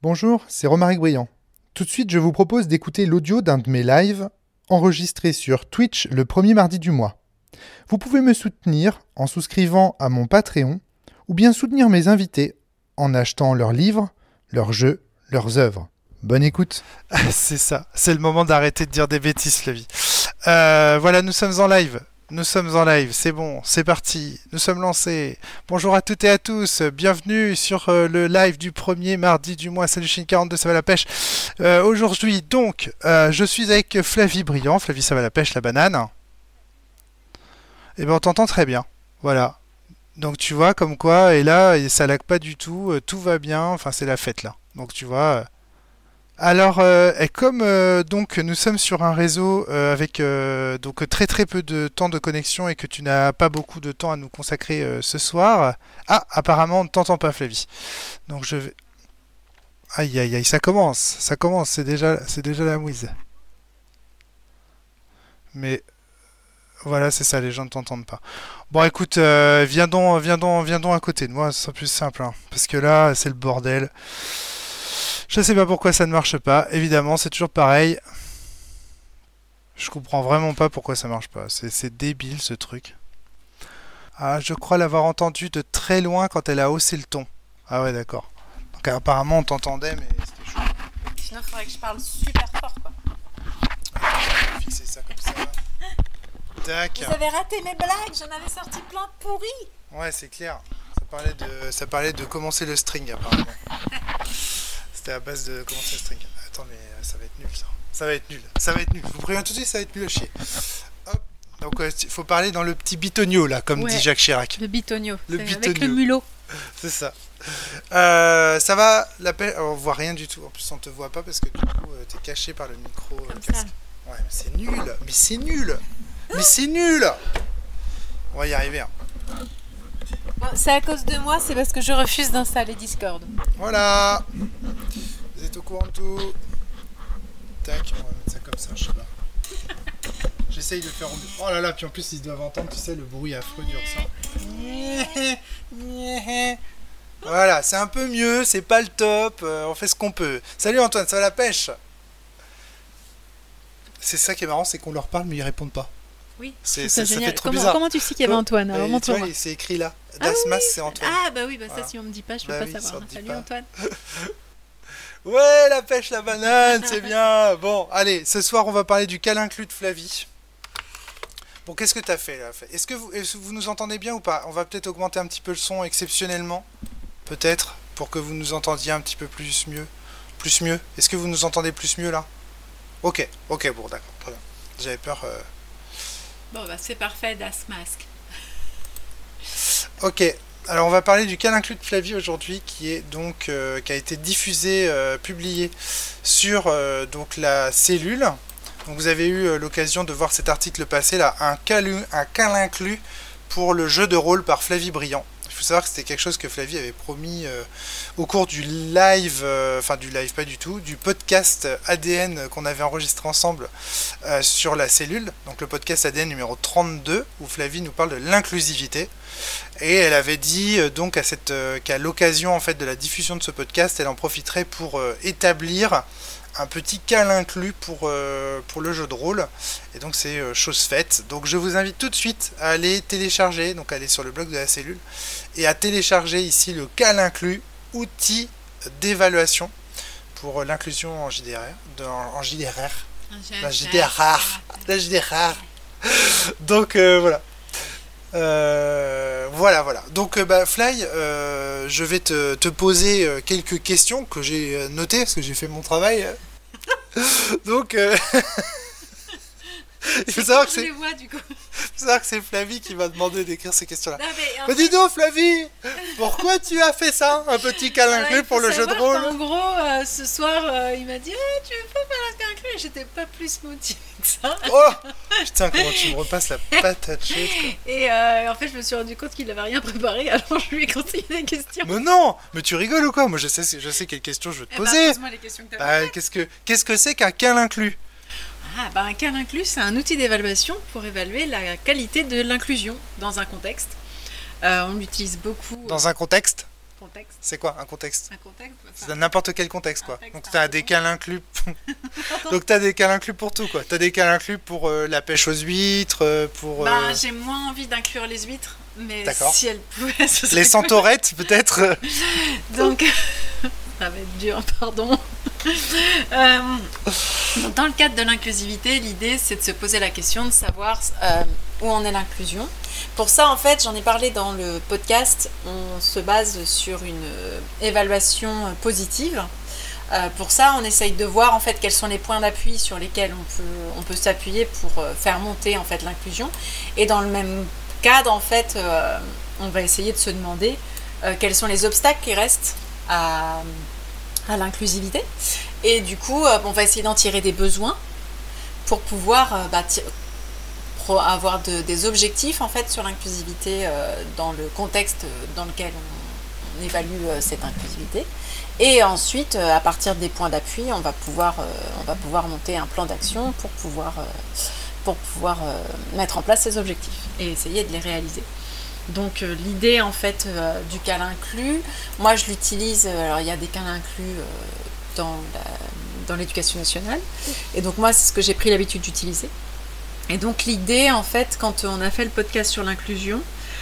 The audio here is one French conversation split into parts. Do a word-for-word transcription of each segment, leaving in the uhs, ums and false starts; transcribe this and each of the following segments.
Bonjour, c'est Romaric Briand. Tout de suite, je vous propose d'écouter l'audio d'un de mes lives enregistré sur Twitch le premier mardi du mois. Vous pouvez me soutenir en souscrivant à mon Patreon ou bien soutenir mes invités en achetant leurs livres, leurs jeux, leurs œuvres. Bonne écoute. C'est ça, c'est le moment d'arrêter de dire des bêtises, Flavie. Euh, voilà, nous sommes en live. Nous sommes en live, c'est bon, c'est parti, nous sommes lancés. Bonjour à toutes et à tous, bienvenue sur euh, le live du premier mardi du mois. Salut Chine quarante-deux, ça va la pêche. Euh, aujourd'hui, donc, euh, je suis avec Flavie Briand. Flavie, ça va la pêche, la banane. Et ben on t'entend très bien, voilà. Donc tu vois, comme quoi, et là, ça lag pas du tout, euh, tout va bien, enfin c'est la fête là. Donc tu vois... Euh, Alors, euh, et comme euh, donc nous sommes sur un réseau euh, avec euh, donc très très peu de temps de connexion et que tu n'as pas beaucoup de temps à nous consacrer euh, ce soir, ah apparemment on ne t'entend pas, Flavie. Donc je vais, aïe aïe aïe, ça commence, ça commence, c'est déjà c'est déjà la mouise. Mais voilà, c'est ça, les gens ne t'entendent pas. Bon, écoute, euh, viens donc, viens donc, viens donc à côté de moi, ce sera plus simple, hein, parce que là c'est le bordel. Je sais pas pourquoi ça ne marche pas. Évidemment, c'est toujours pareil. Je comprends vraiment pas pourquoi ça marche pas. C'est, c'est débile ce truc. Ah, je crois l'avoir entendu de très loin quand elle a haussé le ton. Ah ouais, d'accord. Donc apparemment on t'entendait, mais c'était chaud. Sinon, il faudrait que je parle super fort, quoi. Je vais fixer ça comme ça. Tac. Vous avez raté mes blagues, j'en avais sorti plein de pourris. Ouais, c'est clair. Ça parlait de, ça parlait de commencer le string apparemment. C'était à base de commencer le string. Attends, mais ça va être nul ça. Ça va être nul. Ça va être nul. Je vous préviens tout de suite, ça va être nul à chier. Hop. Donc il euh, faut parler dans le petit bitonio là, comme ouais, dit Jacques Chirac. Le bitonio. Le c'est bitonio. Avec le mulot. C'est ça. Euh, ça va, la paix. On voit rien du tout. En plus, on te voit pas parce que du coup, euh, t'es caché par le micro euh, Comme casque. ça. Ouais, mais c'est nul. Mais c'est nul. Mais c'est nul. On va y arriver. Hein. Bon, c'est à cause de moi, c'est parce que je refuse d'installer Discord. Voilà. Vous êtes au courant de tout. Tac, on va mettre ça comme ça, je sais pas. J'essaye de faire... Oh là là, puis en plus ils doivent entendre, tu sais, le bruit affreux du ressort. Voilà, c'est un peu mieux, c'est pas le top, euh, on fait ce qu'on peut. Salut Antoine, ça va la pêche? C'est ça qui est marrant, c'est qu'on leur parle mais ils répondent pas. Oui, c'est, c'est ça, ça génial. fait trop Comment, bizarre. comment tu sais qu'il y avait Antoine? Alors, et, tu vois, montre-moi. c'est écrit là. Ah Dasmas, oui. c'est Antoine. Ah bah oui, bah voilà. ça si on me dit pas, je peux bah pas oui, savoir. ça, Salut pas. Antoine. Ouais, la pêche, la banane, c'est bien. Bon, allez, ce soir, on va parler du câlin inclus de Flavie. Bon, qu'est-ce que t'as fait là? Est-ce que, vous, est-ce que vous nous entendez bien ou pas? On va peut-être augmenter un petit peu le son exceptionnellement, peut-être, pour que vous nous entendiez un petit peu plus mieux. Plus mieux. Est-ce que vous nous entendez plus mieux là? Ok, ok, bon, d'accord, très bien. J'avais peur. Euh... Bon, bah c'est parfait, Das Mask. Ok. Alors on va parler du câlin inclus de Flavie aujourd'hui qui est donc euh, qui a été diffusé, euh, publié sur euh, donc la cellule. Donc vous avez eu euh, l'occasion de voir cet article passer là, un câlin, un câlin inclus pour le jeu de rôle par Flavie Briand. Il faut savoir que c'était quelque chose que Flavie avait promis euh, au cours du live, euh, enfin du live pas du tout, du podcast A D N qu'on avait enregistré ensemble euh, sur la cellule. Donc le podcast A D N numéro trente-deux où Flavie nous parle de l'inclusivité. Et elle avait dit euh, donc à cette, euh, qu'à l'occasion en fait de la diffusion de ce podcast, elle en profiterait pour euh, établir un petit câlin inclus pour, euh, pour le jeu de rôle. Et donc c'est euh, chose faite. Donc je vous invite tout de suite à aller télécharger, donc aller sur le blog de la cellule, et à télécharger ici le câlin inclus, outil d'évaluation pour euh, l'inclusion en J D R R. De, en, en J D R R. La J D R R. La J D R R. Donc euh, voilà. Euh, voilà, voilà. Donc, euh, bah, Fly, euh, je vais te, te poser euh, quelques questions que j'ai euh, notées parce que j'ai fait mon travail. Donc, euh... il faut savoir que c'est. Je les vois, du coup. Il faut savoir que c'est Flavie qui m'a demandé d'écrire ces questions-là. Non, mais, en mais fait... dis donc, Flavie, pourquoi tu as fait ça, un petit câlin inclus pour le jeu de rôle? En gros, euh, ce soir, euh, il m'a dit ah, tu veux pas faire un câlin inclus? J'étais pas plus motivée que ça. Oh putain, comment tu me repasses la patate chaude, quoi. Et euh, en fait, je me suis rendu compte qu'il n'avait rien préparé, alors je lui ai conseillé des questions. Mais non, mais tu rigoles ou quoi? Moi, je sais, je sais quelles questions je veux te Eh poser. ben, pose-moi les questions que t'as Bah, qu'est-ce que, qu'est-ce que c'est qu'un câlin inclus? Ah, bah, un câlin inclus, c'est un outil d'évaluation pour évaluer la qualité de l'inclusion dans un contexte. Euh, on l'utilise beaucoup. Dans un contexte? Contexte. C'est quoi un contexte? Un contexte. C'est dans n'importe quel contexte, quoi. Contexte, Donc pardon. t'as des cas inclus. Donc t'as des cas inclus pour tout, quoi. T'as des cas inclus pour euh, la pêche aux huîtres, euh, pour Bah, euh, j'ai moins envie d'inclure les huîtres, mais D'accord. si elles pouvaient, ce serait les cool. centaurettes, peut-être. Donc, ça va être dur, pardon. Euh, donc, dans le cadre de l'inclusivité, l'idée c'est de se poser la question de savoir euh, où en est l'inclusion. Pour ça, en fait, j'en ai parlé dans le podcast, on se base sur une euh, évaluation euh, positive. Euh, pour ça, on essaye de voir en fait quels sont les points d'appui sur lesquels on peut, on peut s'appuyer pour euh, faire monter en fait l'inclusion. Et dans le même cadre, en fait, euh, on va essayer de se demander euh, quels sont les obstacles qui restent à, à l'inclusivité. Et du coup, euh, on va essayer d'en tirer des besoins pour pouvoir euh, bah, ti- pro- avoir de- des objectifs en fait sur l'inclusivité euh, dans le contexte dans lequel on, on évalue euh, cette inclusivité. Et ensuite, euh, à partir des points d'appui, on va pouvoir, euh, on va pouvoir monter un plan d'action pour pouvoir, euh, pour pouvoir euh, mettre en place ces objectifs et essayer de les réaliser. Donc euh, l'idée en fait euh, du cas inclus, moi je l'utilise, euh, alors il y a des cas inclus euh, dans, la, dans l'éducation nationale, et donc moi c'est ce que j'ai pris l'habitude d'utiliser. Et donc l'idée en fait, quand on a fait le podcast sur l'inclusion,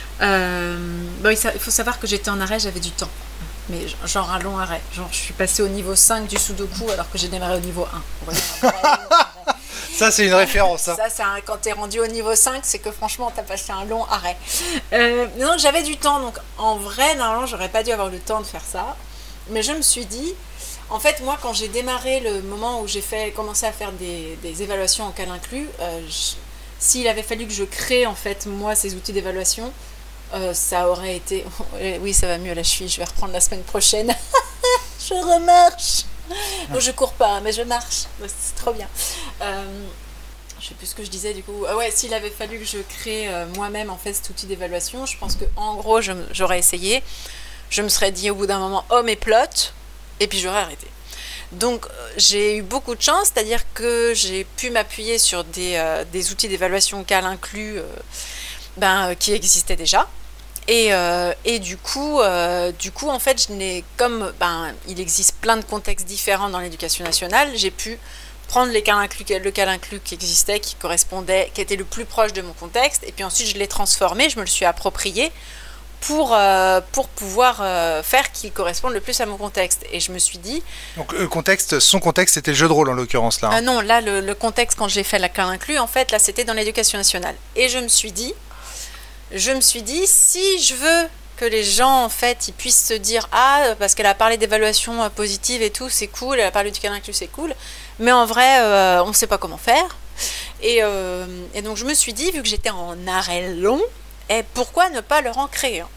euh, bon, il faut savoir que j'étais en arrêt, j'avais du temps. Mais genre un long arrêt. Genre je suis passée au niveau cinq du Sudoku alors que j'ai démarré au niveau un. Vous voyez, un vrai long arrêt. Ça, c'est une référence. Hein. Ça, c'est un- quand t'es rendu au niveau cinq, c'est que franchement, t'as passé un long arrêt. Euh, donc j'avais du temps, donc en vrai, normalement, j'aurais pas dû avoir le temps de faire ça. Mais je me suis dit, en fait, moi, quand j'ai démarré le moment où j'ai fait, commencé à faire des, des évaluations en cas inclus, euh, je- s'il avait fallu que je crée, en fait, moi, ces outils d'évaluation, euh, ça aurait été... Oui, ça va mieux à la cheville, je vais reprendre la semaine prochaine. Je remarche. Donc, je cours pas, mais je marche. C'est trop bien. Euh, je sais plus ce que je disais du coup. Ah ouais, s'il avait fallu que je crée euh, moi-même en fait cet outil d'évaluation, je pense que en gros, je m- j'aurais essayé. Je me serais dit au bout d'un moment, oh mes plots, et puis j'aurais arrêté. Donc euh, j'ai eu beaucoup de chance, c'est-à-dire que j'ai pu m'appuyer sur des, euh, des outils d'évaluation Cal inclus euh, ben, euh, qui existaient déjà. Et, euh, et du coup, euh, du coup, en fait, je n'ai, comme ben, il existe plein de contextes différents dans l'éducation nationale, j'ai pu prendre les cas inclus, le cas inclus qui existait, qui correspondait, qui était le plus proche de mon contexte, et puis ensuite je l'ai transformé, je me le suis approprié pour, euh, pour pouvoir euh, faire qu'il corresponde le plus à mon contexte. Et je me suis dit, Donc, le contexte, son contexte, c'était le jeu de rôle en l'occurrence là. ah Hein. non, là, le, le contexte quand j'ai fait la cas inclus, en fait, là, c'était dans l'éducation nationale. Et je me suis dit, je me suis dit, si je veux que les gens, en fait, ils puissent se dire, ah, parce qu'elle a parlé d'évaluation euh, positive et tout, c'est cool, elle a parlé du cas inclus, c'est cool, mais en vrai, euh, on ne sait pas comment faire. Et, euh, et donc, je me suis dit, vu que j'étais en arrêt long, et pourquoi ne pas leur en créer un?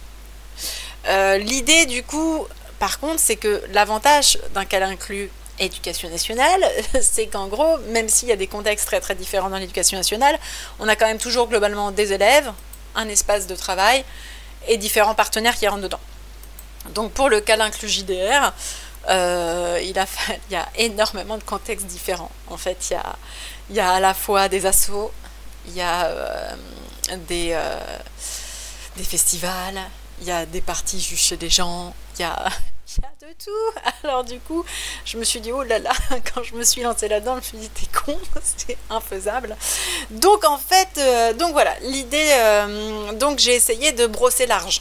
Euh, L'idée, du coup, par contre, c'est que l'avantage d'un cas inclus éducation nationale, c'est qu'en gros, même s'il y a des contextes très très différents dans l'éducation nationale, on a quand même toujours globalement des élèves, un espace de travail et différents partenaires qui rentrent dedans. Donc pour le cas inclus J D R, euh, il, a fait, il y a énormément de contextes différents. En fait, il y a, il y a à la fois des assos, il y a euh, des, euh, des festivals, il y a des parties juste chez des gens, il y a... Il y a de tout. Alors du coup, je me suis dit, oh là là, quand je me suis lancée là-dedans, je me suis dit, t'es con, c'est infaisable. Donc en fait, euh, donc voilà, l'idée, euh, donc j'ai essayé de brosser large.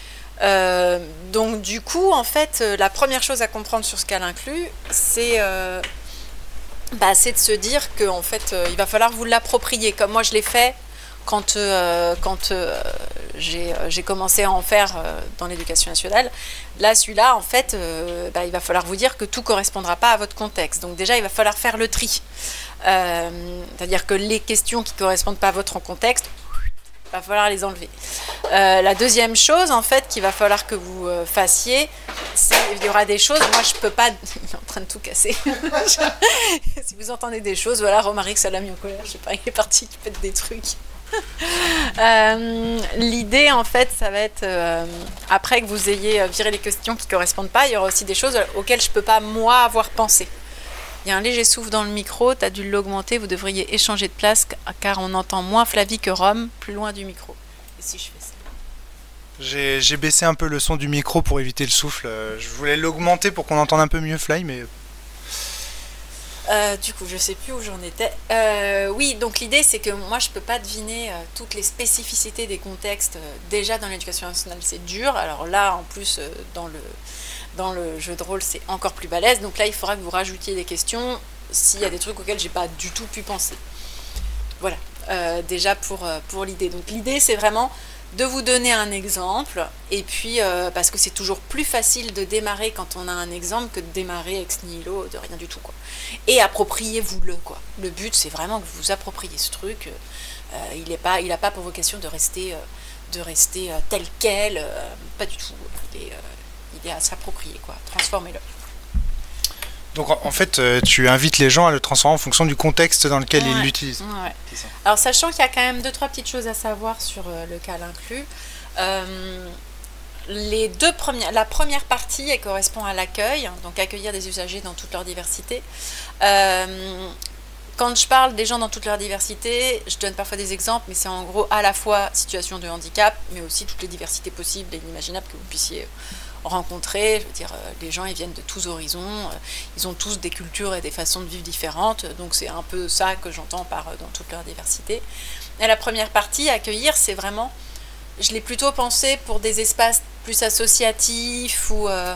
Euh, donc du coup, en fait, euh, la première chose à comprendre sur ce cas inclus, c'est, euh, bah, c'est de se dire qu'en fait, euh, il va falloir vous l'approprier, comme moi je l'ai fait quand, euh, quand euh, j'ai, euh, j'ai commencé à en faire euh, dans l'éducation nationale. Là, celui-là, en fait, euh, bah, il va falloir vous dire que tout ne correspondra pas à votre contexte. Donc déjà, il va falloir faire le tri. Euh, c'est-à-dire que les questions qui ne correspondent pas à votre contexte, il va falloir les enlever. Euh, la deuxième chose, en fait, qu'il va falloir que vous euh, fassiez, c'est il y aura des choses, moi je peux pas... Il est en train de tout casser. Si vous entendez des choses, voilà, Romaric, ça l'a mis en colère, je sais pas, il est parti, il pète des trucs. euh, l'idée en fait ça va être euh, après que vous ayez viré les questions qui ne correspondent pas, il y aura aussi des choses auxquelles je ne peux pas moi avoir pensé. Il y a un léger souffle dans le micro, tu as dû l'augmenter, vous devriez échanger de place car on entend moins Flavie que Rome plus loin du micro. Et si je fais ça? J'ai, j'ai baissé un peu le son du micro pour éviter le souffle. Euh, Je voulais l'augmenter pour qu'on entende un peu mieux Fly, mais Euh, du coup, je sais plus où j'en étais. Euh, oui, donc l'idée, c'est que moi, je peux pas deviner euh, toutes les spécificités des contextes. Euh, déjà, dans l'éducation nationale, c'est dur. Alors là, en plus, euh, dans le, dans le jeu de rôle, c'est encore plus balèze. Donc là, il faudra que vous rajoutiez des questions s'il y a des trucs auxquels j'ai pas du tout pu penser. Voilà, euh, déjà pour, euh, pour l'idée. Donc l'idée, c'est vraiment de vous donner un exemple, et puis euh, parce que c'est toujours plus facile de démarrer quand on a un exemple que de démarrer ex nihilo de rien du tout, quoi. Et appropriez-vous-le, quoi. Le but, c'est vraiment que vous vous appropriez ce truc. Euh, il n'a pas, il a pas pour vocation de rester, euh, de rester euh, tel quel, euh, pas du tout. Il est, euh, il est à s'approprier, quoi. Transformez-le. donc en, en fait, euh, tu invites les gens à le transformer en fonction du contexte dans lequel ils Ouais. l'utilisent. Ouais. C'est ça. Alors, sachant qu'il y a quand même deux, trois petites choses à savoir sur euh, le cas inclus. Euh, les deux premières, la première partie, elle correspond à l'accueil, donc accueillir des usagers dans toute leur diversité. Euh, quand je parle des gens dans toute leur diversité, je donne parfois des exemples, mais c'est en gros à la fois situation de handicap, mais aussi toutes les diversités possibles et inimaginables que vous puissiez rencontrer. Je veux dire, euh, les gens, ils viennent de tous horizons, euh, ils ont tous des cultures et des façons de vivre différentes, donc c'est un peu ça que j'entends par euh, dans toute leur diversité. Et la première partie, accueillir, c'est vraiment, je l'ai plutôt pensé pour des espaces plus associatifs ou, euh,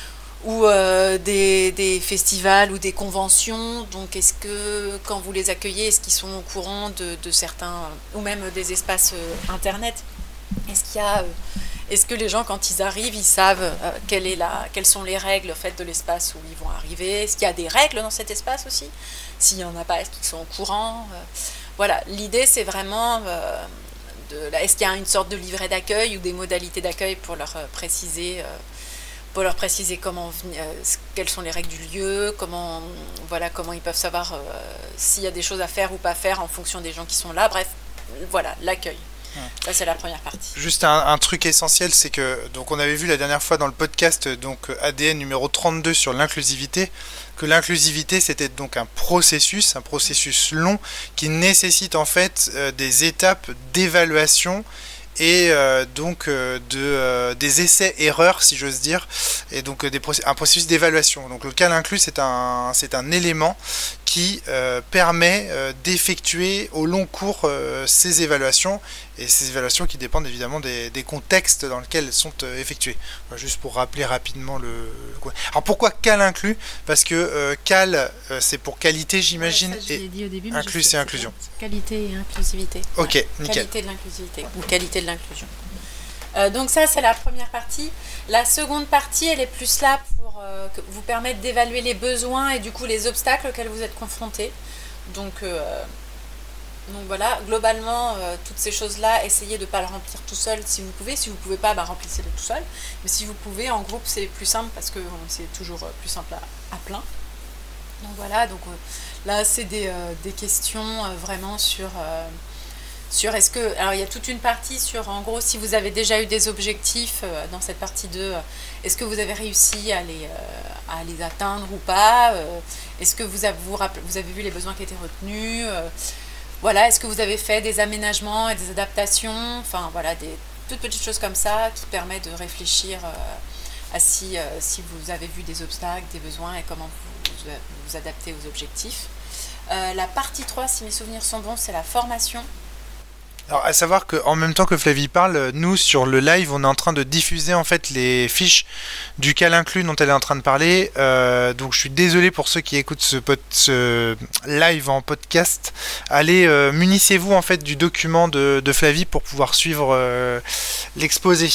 ou euh, des, des festivals ou des conventions. Donc est-ce que quand vous les accueillez, est-ce qu'ils sont au courant de, de certains, ou même des espaces euh, internet, est-ce qu'il y a... Euh, Est-ce que les gens, quand ils arrivent, ils savent euh, quelle est la, quelles sont les règles en fait, de l'espace où ils vont arriver? Est-ce qu'il y a des règles dans cet espace aussi? S'il n'y en a pas, est-ce qu'ils sont au courant? euh, Voilà, l'idée c'est vraiment, euh, de, est-ce qu'il y a une sorte de livret d'accueil ou des modalités d'accueil pour leur euh, préciser, euh, pour leur préciser comment, euh, quelles sont les règles du lieu, comment, voilà, comment ils peuvent savoir euh, s'il y a des choses à faire ou pas faire en fonction des gens qui sont là. Bref, voilà, l'accueil. Ça, c'est la première partie. Juste un, un truc essentiel, c'est que donc on avait vu la dernière fois dans le podcast donc A D N numéro trente-deux sur l'inclusivité, que l'inclusivité c'était donc un processus, un processus long qui nécessite en fait euh, des étapes d'évaluation et euh, donc euh, de, euh, des essais-erreurs si j'ose dire, et donc euh, des process- un processus d'évaluation. Donc le cas inclus c'est un, c'est un élément qui euh, permet euh, d'effectuer au long cours euh, ces évaluations, et ces évaluations qui dépendent évidemment des, des contextes dans lesquels elles sont euh, effectuées. Voilà, juste pour rappeler rapidement le... le... Alors pourquoi cal inclus? Parce que euh, cal euh, c'est pour qualité j'imagine, Ouais, ça, je l'ai et dit au début, mais inclus je sais, c'est c'est inclusion. ça. Qualité et inclusivité. Ok, Ouais. nickel. Qualité de l'inclusivité ou qualité de l'inclusion. Euh, donc ça, c'est la première partie. La seconde partie, elle est plus là pour euh, que- vous permettre d'évaluer les besoins et du coup les obstacles auxquels vous êtes confrontés. Donc, euh, donc voilà, globalement, euh, toutes ces choses-là, essayez de ne pas le remplir tout seul si vous pouvez. Si vous ne pouvez pas, bah, remplissez-le tout seul. Mais si vous pouvez, en groupe, c'est plus simple parce que euh, c'est toujours euh, plus simple à, à plein. Donc voilà, donc euh, là, c'est des, euh, des questions euh, vraiment sur... euh, sur est-ce que, alors il y a toute une partie sur en gros si vous avez déjà eu des objectifs euh, dans cette partie deux, euh, est-ce que vous avez réussi à les, euh, à les atteindre ou pas, euh, est-ce que vous avez, vous, rappel- vous avez vu les besoins qui étaient retenus, euh, voilà, est-ce que vous avez fait des aménagements et des adaptations, enfin voilà, des toutes petites choses comme ça qui permettent de réfléchir euh, à si, euh, si vous avez vu des obstacles, des besoins et comment vous vous, vous adaptez aux objectifs. Euh, la partie trois, si mes souvenirs sont bons, c'est la formation. Alors, à savoir qu'en même temps que Flavie parle, nous, sur le live, on est en train de diffuser en fait les fiches du cal inclus dont elle est en train de parler. Euh, donc, je suis désolé pour ceux qui écoutent ce, pod- ce live en podcast. Allez, euh, munissez-vous en fait du document de, de Flavie pour pouvoir suivre euh, l'exposé.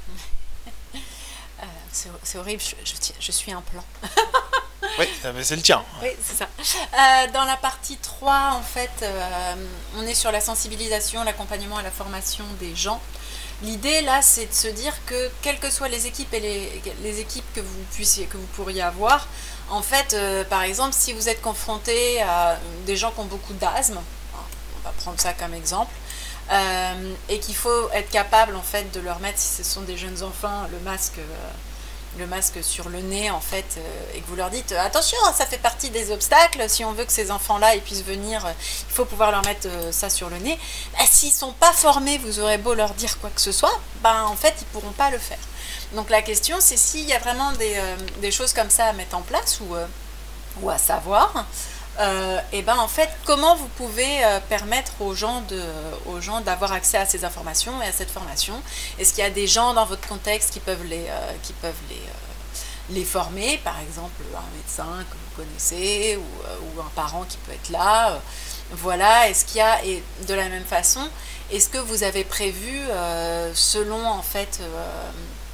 Euh, c'est, c'est horrible, je, je, tiens- je suis un plan. Oui, mais c'est le tien. Oui, c'est ça. Euh, dans la partie trois, en fait, euh, on est sur la sensibilisation, l'accompagnement et la formation des gens. L'idée, là, c'est de se dire que, quelles que soient les équipes et les, les équipes que vous, puissiez, que vous pourriez avoir, en fait, euh, par exemple, si vous êtes confronté à des gens qui ont beaucoup d'asthme, on va prendre ça comme exemple, euh, et qu'il faut être capable, en fait, de leur mettre, si ce sont des jeunes enfants, le masque... Euh, le masque sur le nez en fait euh, et que vous leur dites euh, attention, ça fait partie des obstacles, si on veut que ces enfants-là ils puissent venir, euh, il faut pouvoir leur mettre euh, ça sur le nez. Bah, s'ils sont pas formés, vous aurez beau leur dire quoi que ce soit, bah en fait ils pourront pas le faire. Donc la question c'est s'il y a vraiment des, euh, des choses comme ça à mettre en place ou, euh, ou à savoir. Euh, et ben en fait, comment vous pouvez euh, permettre aux gens de, aux gens d'avoir accès à ces informations et à cette formation? Est-ce qu'il y a des gens dans votre contexte qui peuvent les, euh, qui peuvent les, euh, les former, par exemple un médecin que vous connaissez ou, euh, ou un parent qui peut être là, euh, voilà. Est-ce qu'il y a, et de la même façon, est-ce que vous avez prévu euh, selon en fait euh,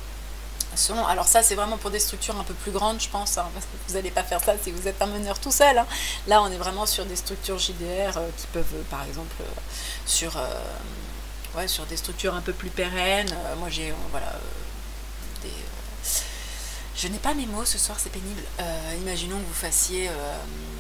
Selon, alors ça c'est vraiment pour des structures un peu plus grandes je pense, hein, parce que vous n'allez pas faire ça si vous êtes un meneur tout seul, hein. Là on est vraiment sur des structures J D R euh, qui peuvent euh, par exemple euh, sur, euh, ouais, sur des structures un peu plus pérennes. Euh, moi j'ai euh, voilà, euh, des, euh, je n'ai pas mes mots ce soir, c'est pénible. Euh, imaginons que vous fassiez euh,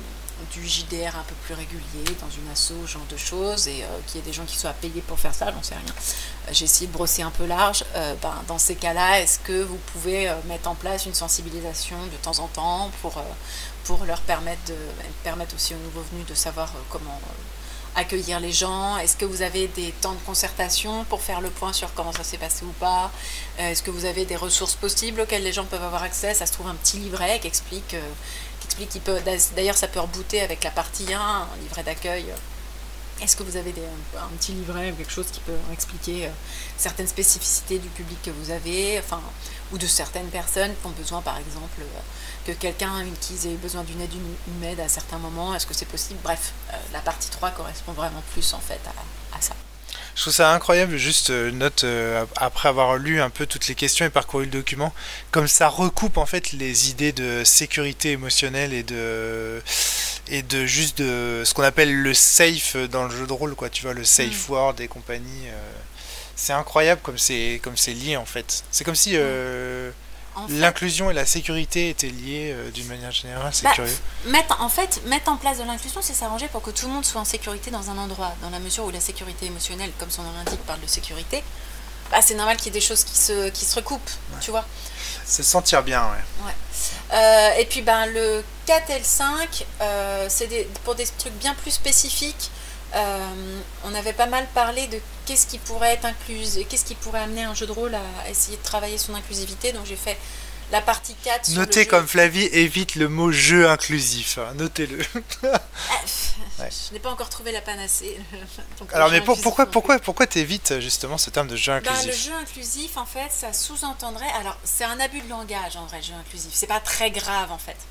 du J D R un peu plus régulier dans une asso, ce genre de choses, et euh, qu'il y ait des gens qui soient payés pour faire ça, j'en sais rien. Euh, j'ai essayé de brosser un peu large. Euh, ben, dans ces cas-là, est-ce que vous pouvez euh, mettre en place une sensibilisation de temps en temps pour, euh, pour leur permettre, de, permettre aussi aux nouveaux venus de savoir euh, comment euh, accueillir les gens? Est-ce que vous avez des temps de concertation pour faire le point sur comment ça s'est passé ou pas? euh, Est-ce que vous avez des ressources possibles auxquelles les gens peuvent avoir accès? Ça se trouve un petit livret qui explique... Euh, explique qu'il peut, d'ailleurs ça peut rebooter avec la partie un, un livret d'accueil. Est-ce que vous avez des, un petit livret ou quelque chose qui peut expliquer euh, certaines spécificités du public que vous avez, enfin, ou de certaines personnes qui ont besoin par exemple euh, que quelqu'un qu'ils aient besoin d'une aide, une, une aide à certains moments, est-ce que c'est possible? Bref, euh, la partie trois correspond vraiment plus en fait à, à ça. Je trouve ça incroyable, juste euh, note euh, après avoir lu un peu toutes les questions et parcouru le document, comme ça recoupe en fait les idées de sécurité émotionnelle et de et de juste de ce qu'on appelle le safe dans le jeu de rôle, quoi, tu vois, le safe mmh. word et compagnie. Euh, c'est incroyable comme c'est comme c'est lié en fait. C'est comme si euh, En fait, l'inclusion et la sécurité étaient liées euh, d'une manière générale, c'est bah, curieux. Mettre, en fait, mettre en place de l'inclusion, c'est s'arranger pour que tout le monde soit en sécurité dans un endroit. Dans la mesure où la sécurité émotionnelle, comme son nom l'indique, parle de sécurité, bah, c'est normal qu'il y ait des choses qui se, qui se recoupent, ouais. Tu vois. Se sentir bien, ouais. ouais. Euh, et puis ben, le quatre et le cinq, euh, c'est des, pour des trucs bien plus spécifiques. Euh, on avait pas mal parlé de qu'est-ce qui pourrait être inclus, qu'est-ce qui pourrait amener un jeu de rôle à essayer de travailler son inclusivité. Donc j'ai fait la partie quatre. Notez sur le comme jeu. Flavie évite le mot jeu inclusif. Hein. Notez-le. ah, ouais. Je n'ai pas encore trouvé la panacée. Donc, alors mais pour, pourquoi pourquoi pourquoi t'évites justement ce terme de jeu inclusif? Ben, le jeu inclusif en fait ça sous-entendrait, alors c'est un abus de langage en vrai, le jeu inclusif, c'est pas très grave en fait.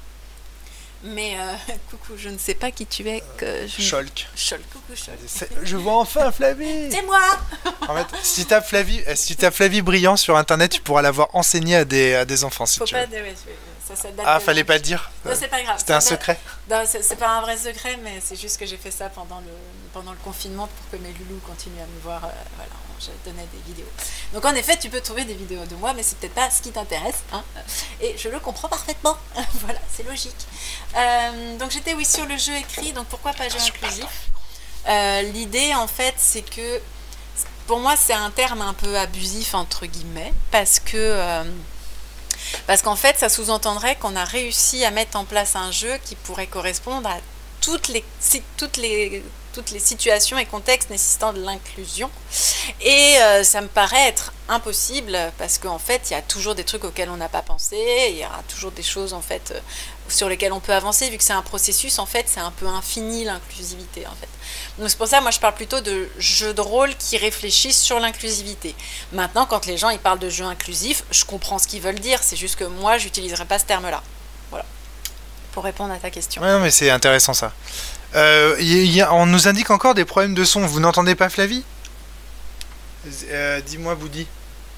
Mais euh, coucou, je ne sais pas qui tu es. Que je... Scholk. Scholk, coucou Scholk. Je vois enfin Flavie. C'est moi. En fait, si tu tapes Flavie, si tu tapes Flavie Brillant sur internet, tu pourras l'avoir enseigné à des, à des enfants si Faut tu pas veux. De... Ouais, ça, ça date ah, de... fallait pas le dire. Non, c'est pas grave. C'était un secret. Non, c'est, c'est pas un vrai secret, mais c'est juste que j'ai fait ça pendant le, pendant le confinement pour que mes loulous continuent à me voir. Euh, voilà, je donnais des vidéos. Donc en effet, tu peux trouver des vidéos de moi, mais c'est peut-être pas ce qui t'intéresse. Hein, et je le comprends parfaitement. Voilà, c'est logique. Euh, donc j'étais oui sur le jeu écrit, donc pourquoi pas jeu inclusif? euh, L'idée en fait, c'est que pour moi, c'est un terme un peu abusif entre guillemets, parce que euh, parce qu'en fait, ça sous-entendrait qu'on a réussi à mettre en place un jeu qui pourrait correspondre à toutes les, toutes les, toutes les situations et contextes nécessitant de l'inclusion. Et euh, ça me paraît être impossible parce qu'en fait, il y a toujours des trucs auxquels on n'a pas pensé, il y aura toujours des choses en fait euh, sur lesquelles on peut avancer, vu que c'est un processus, en fait, c'est un peu infini l'inclusivité, en fait. Donc c'est pour ça, moi, je parle plutôt de jeux de rôle qui réfléchissent sur l'inclusivité. Maintenant, quand les gens ils parlent de jeux inclusifs, je comprends ce qu'ils veulent dire, c'est juste que moi, j'utiliserai pas ce terme-là. Voilà. Pour répondre à ta question. Ouais, non, mais c'est intéressant ça. Euh, y, y a, on nous indique encore des problèmes de son. Vous n'entendez pas Flavie? euh, Dis-moi, Boudi.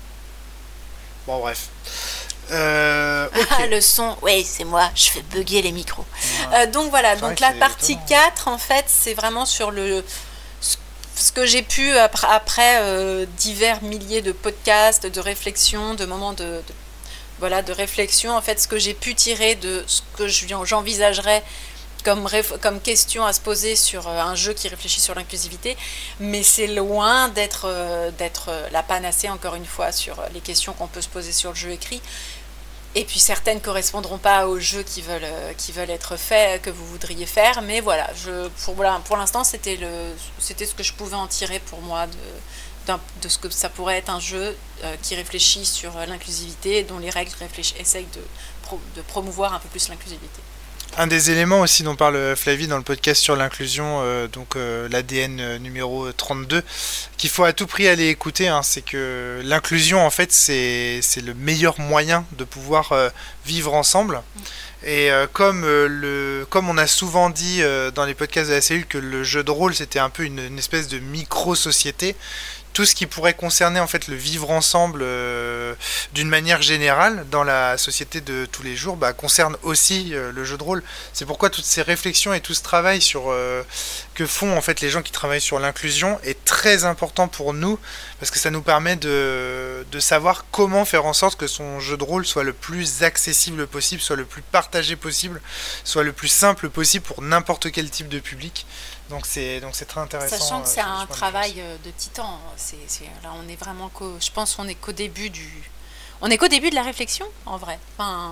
Bon, bref. Euh, okay. Ah, le son, oui, c'est moi, je fais bugger les micros. Ouais. Euh, donc voilà, donc la partie étonnant. quatre, en fait, c'est vraiment sur le ce que j'ai pu, après, après euh, divers milliers de podcasts, de réflexions, de moments de, de, voilà, de réflexion, en fait, ce que j'ai pu tirer de ce que j'envisagerais comme, comme question à se poser sur un jeu qui réfléchit sur l'inclusivité, mais c'est loin d'être, euh, d'être la panacée, encore une fois, sur les questions qu'on peut se poser sur le jeu écrit. Et puis certaines correspondront pas aux jeux qui veulent, euh, qui veulent être faits, que vous voudriez faire. Mais voilà, je, pour, voilà, pour l'instant, c'était, le, c'était ce que je pouvais en tirer pour moi de, d'un, de ce que ça pourrait être un jeu euh, qui réfléchit sur l'inclusivité, dont les règles essayent de, pro, de promouvoir un peu plus l'inclusivité. Un des éléments aussi dont parle Flavie dans le podcast sur l'inclusion, euh, donc euh, l'A D N numéro trente-deux, qu'il faut à tout prix aller écouter, hein, c'est que l'inclusion, en fait, c'est, c'est le meilleur moyen de pouvoir euh, vivre ensemble. Et euh, comme, euh, le, comme on a souvent dit euh, dans les podcasts de la cellule que le jeu de rôle, c'était un peu une, une espèce de micro-société, tout ce qui pourrait concerner en fait le vivre ensemble euh, d'une manière générale dans la société de tous les jours bah, concerne aussi euh, le jeu de rôle. C'est pourquoi toutes ces réflexions et tout ce travail sur, euh, que font en fait les gens qui travaillent sur l'inclusion est très important pour nous parce que ça nous permet de, de savoir comment faire en sorte que son jeu de rôle soit le plus accessible possible, soit le plus partagé possible, soit le plus simple possible pour n'importe quel type de public. Donc c'est, donc c'est très intéressant. Sachant que c'est euh, un travail de, de titan. C'est, c'est, là, on est vraiment qu'au, je pense qu'on est qu'au début du, on est qu'au début de la réflexion, en vrai. Enfin,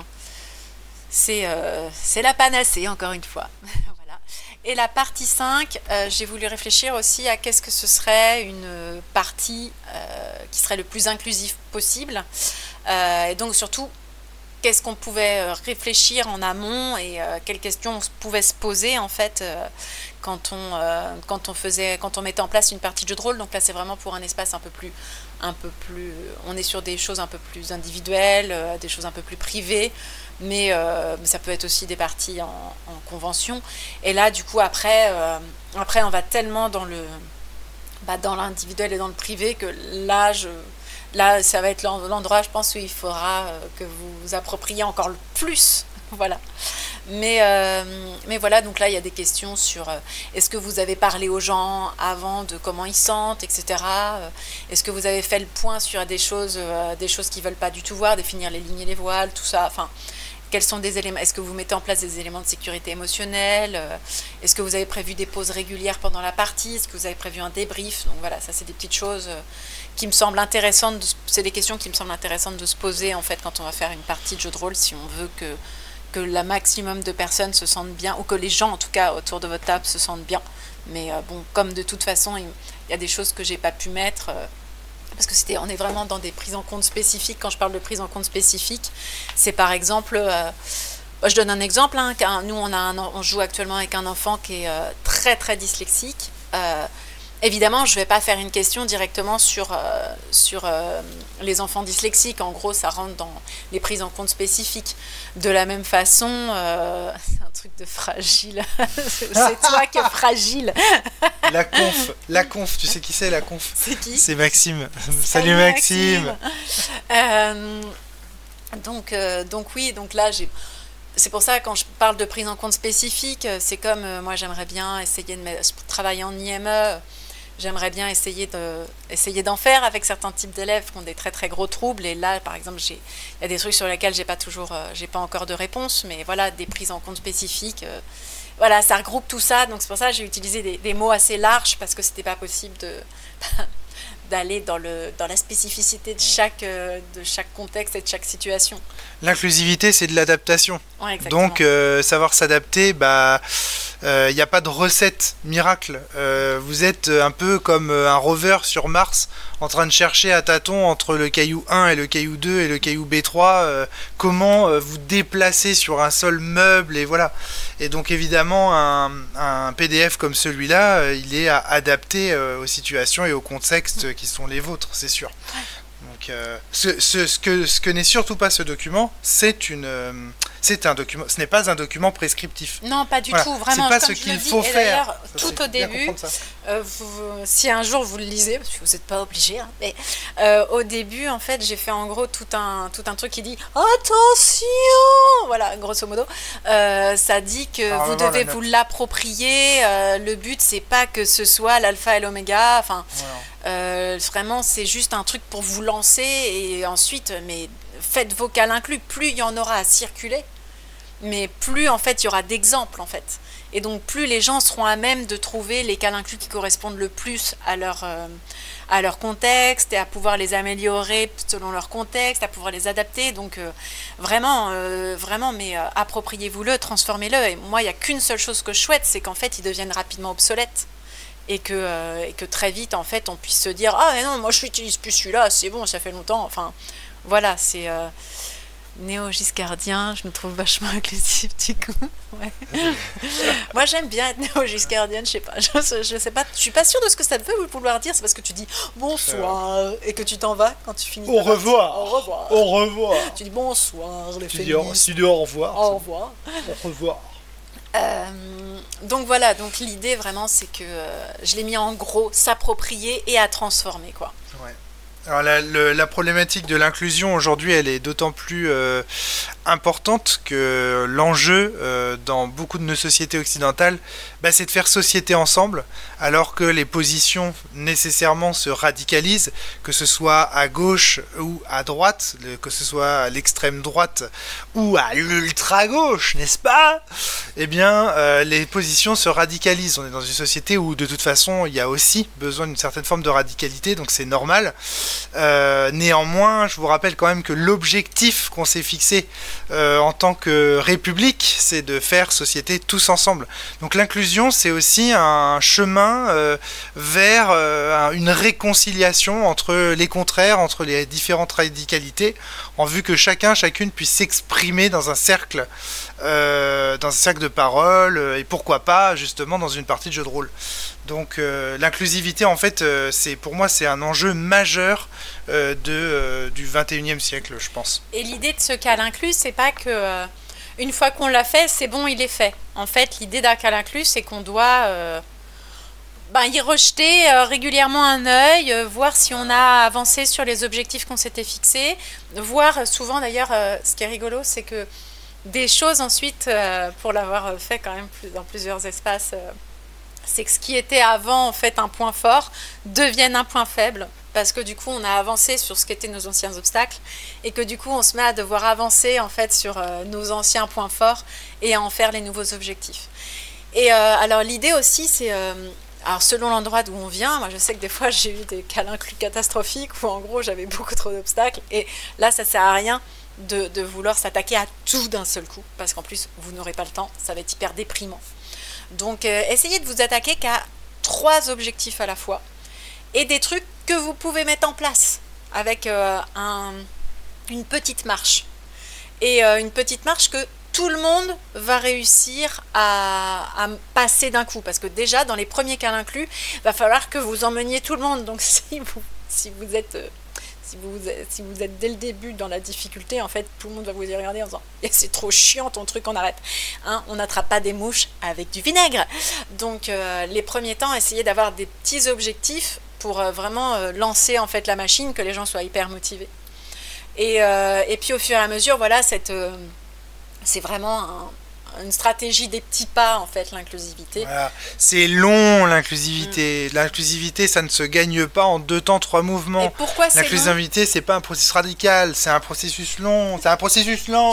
c'est, euh, c'est la panacée, encore une fois. Voilà. Et la partie cinq, euh, j'ai voulu réfléchir aussi à qu'est-ce que ce serait une partie euh, qui serait le plus inclusif possible. Euh, et donc surtout, qu'est-ce qu'on pouvait réfléchir en amont et euh, quelles questions on pouvait se poser en fait euh, quand on euh, quand on faisait quand on mettait en place une partie de jeu de rôle. Donc là c'est vraiment pour un espace un peu plus un peu plus on est sur des choses un peu plus individuelles, euh, des choses un peu plus privées, mais euh, ça peut être aussi des parties en, en convention. Et là du coup après euh, après on va tellement dans le bah, dans l'individuel et dans le privé que là je Là, ça va être l'endroit, je pense, où il faudra que vous vous appropriez encore le plus. Voilà. Mais, euh, mais voilà, donc là, il y a des questions sur euh, est-ce que vous avez parlé aux gens avant de comment ils sentent, et cetera. Est-ce que vous avez fait le point sur des choses, euh, des choses qu'ils ne veulent pas du tout voir, définir les lignes et les voiles, tout ça. Enfin, quels sont des éléments? Est-ce que vous mettez en place des éléments de sécurité émotionnelle? Est-ce que vous avez prévu des pauses régulières pendant la partie? Est-ce que vous avez prévu un débrief? Donc voilà, ça, c'est des petites choses qui me semblent intéressantes. De, c'est des questions qui me semblent intéressantes de se poser en fait quand on va faire une partie de jeu de rôle, si on veut que que le maximum de personnes se sentent bien, ou que les gens en tout cas autour de votre table se sentent bien. Mais euh, bon, comme de toute façon, il y a des choses que j'ai pas pu mettre. Euh, parce que c'était, on est vraiment dans des prises en compte spécifiques. Quand je parle de prise en compte spécifique, c'est par exemple, euh, je donne un exemple, hein, nous on, a un, on joue actuellement avec un enfant qui est euh, très très dyslexique. Euh, évidemment, je ne vais pas faire une question directement sur, euh, sur euh, les enfants dyslexiques. En gros, ça rentre dans les prises en compte spécifiques. De la même façon, euh, c'est un truc de fragile. C'est toi qui es fragile. La conf, la conf, tu sais qui c'est la conf? C'est qui? C'est Maxime. Salut, Salut Maxime. Maxime. Euh, donc, euh, donc oui, donc là j'ai. C'est pour ça quand je parle de prise en compte spécifique, c'est comme euh, moi j'aimerais bien essayer de me... travailler en I M E. J'aimerais bien essayer, de, essayer d'en faire avec certains types d'élèves qui ont des très très gros troubles. Et là, par exemple, il y a des trucs sur lesquels j'ai pas toujours, euh, j'ai pas encore de réponse, mais voilà, des prises en compte spécifiques. Euh, voilà, ça regroupe tout ça. Donc c'est pour ça que j'ai utilisé des, des mots assez larges parce que c'était pas possible de d'aller dans le dans la spécificité de chaque euh, de chaque contexte et de chaque situation. L'inclusivité, c'est de l'adaptation. Ouais, donc euh, savoir s'adapter, bah il euh, n'y a pas de recette miracle. Euh, vous êtes un peu comme un rover sur Mars en train de chercher à tâtons entre le caillou un et le caillou deux et le caillou B trois euh, comment euh, vous déplacer sur un seul meuble et voilà. Et donc évidemment un, un P D F comme celui-là, euh, il est adapté euh, aux situations et aux contextes qui sont les vôtres, c'est sûr. Donc, euh, ce, ce, ce, que, ce que n'est surtout pas ce document, c'est une, euh, c'est un document. Ce n'est pas un document prescriptif. Non, pas du voilà. tout. Vraiment, c'est pas comme ce je qu'il le dis, faut et faire. Ça, tout au début, euh, vous, si un jour vous le lisez, parce que vous n'êtes pas obligé, hein, mais euh, au début, en fait, j'ai fait en gros tout un, tout un truc qui dit attention, voilà, grosso modo, euh, ça dit que ah, vous devez vous l'approprier. Euh, le but, c'est pas que ce soit l'alpha et l'oméga. Enfin. Voilà. Euh, vraiment c'est juste un truc pour vous lancer et ensuite mais faites vos cas inclus, plus il y en aura à circuler, mais plus en fait il y aura d'exemples en fait. Et donc plus les gens seront à même de trouver les cas inclus qui correspondent le plus à leur, euh, à leur contexte et à pouvoir les améliorer selon leur contexte, à pouvoir les adapter. Donc euh, vraiment, euh, vraiment, mais euh, appropriez-vous-le, transformez-le. Et moi, il n'y a qu'une seule chose que je souhaite, c'est qu'en fait, ils deviennent rapidement obsolètes. Et que, euh, et que très vite, en fait, on puisse se dire « Ah mais non, moi je n'utilise plus celui-là, c'est bon, ça fait longtemps. » Enfin, voilà, c'est... Euh, néo-giscardien, je me trouve vachement inclusif du coup. Ouais. Moi j'aime bien être néo-giscardienne, je sais pas. Je, je sais pas, je suis pas sûre de ce que ça veut vouloir dire. C'est parce que tu dis bonsoir et que tu t'en vas quand tu finis. Au revoir. Au revoir. Au revoir. Tu dis bonsoir les tu, dis, tu dis au revoir. Au revoir. Au revoir. Euh, donc voilà, donc l'idée vraiment c'est que euh, je l'ai mis en gros, s'approprier et à transformer quoi. Ouais. Alors la, le, la problématique de l'inclusion aujourd'hui, elle est d'autant plus euh, importante que l'enjeu euh, dans beaucoup de nos sociétés occidentales, bah, c'est de faire société ensemble, alors que les positions nécessairement se radicalisent, que ce soit à gauche ou à droite, que ce soit à l'extrême droite ou à l'ultra gauche, n'est-ce pas ? Eh bien, euh, les positions se radicalisent. On est dans une société où de toute façon, il y a aussi besoin d'une certaine forme de radicalité, donc c'est normal. Euh, néanmoins, je vous rappelle quand même que l'objectif qu'on s'est fixé euh, en tant que République, c'est de faire société tous ensemble. Donc l'inclusion, c'est aussi un chemin euh, vers euh, une réconciliation entre les contraires, entre les différentes radicalités, en vue que chacun, chacune puisse s'exprimer dans un cercle, euh, dans un cercle de parole, et pourquoi pas justement dans une partie de jeu de rôle. Donc euh, l'inclusivité, en fait, euh, c'est, pour moi, c'est un enjeu majeur euh, de, euh, du vingt et unième siècle, je pense. Et l'idée de ce cas inclus, c'est pas que euh, une fois qu'on l'a fait, c'est bon, il est fait. En fait, l'idée d'un cas inclus, c'est qu'on doit euh, ben, y rejeter euh, régulièrement un œil, euh, voir si on a avancé sur les objectifs qu'on s'était fixés, voir euh, souvent d'ailleurs, euh, ce qui est rigolo, c'est que des choses ensuite, euh, pour l'avoir fait quand même plus, dans plusieurs espaces, euh, c'est que ce qui était avant en fait un point fort devienne un point faible parce que du coup on a avancé sur ce qu'étaient nos anciens obstacles et que du coup on se met à devoir avancer en fait sur euh, nos anciens points forts et à en faire les nouveaux objectifs. Et euh, alors l'idée aussi c'est euh, alors selon l'endroit d'où on vient, moi je sais que des fois j'ai eu des cas inclus catastrophiques où en gros j'avais beaucoup trop d'obstacles et là ça sert à rien de, de vouloir s'attaquer à tout d'un seul coup parce qu'en plus vous n'aurez pas le temps, ça va être hyper déprimant. Donc euh, essayez de vous attaquer qu'à trois objectifs à la fois et des trucs que vous pouvez mettre en place avec euh, un, une petite marche. Et euh, une petite marche que tout le monde va réussir à, à passer d'un coup. Parce que déjà, dans les premiers cas inclus, il va falloir que vous emmeniez tout le monde. Donc si vous, si vous êtes... Euh, Si vous, si vous êtes dès le début dans la difficulté, en fait, tout le monde va vous y regarder en disant eh, c'est trop chiant ton truc, on arrête. Hein, on n'attrape pas des mouches avec du vinaigre. Donc, euh, les premiers temps, essayez d'avoir des petits objectifs pour euh, vraiment euh, lancer en fait la machine, que les gens soient hyper motivés. Et, euh, et puis, au fur et à mesure, voilà, cette, euh, c'est vraiment un, une stratégie des petits pas, en fait, l'inclusivité. Voilà. C'est long, l'inclusivité. Mmh. L'inclusivité, ça ne se gagne pas en deux temps, trois mouvements. Et pourquoi c'est L'inclusivité, c'est pas un processus radical, c'est un processus long. C'est un processus lent.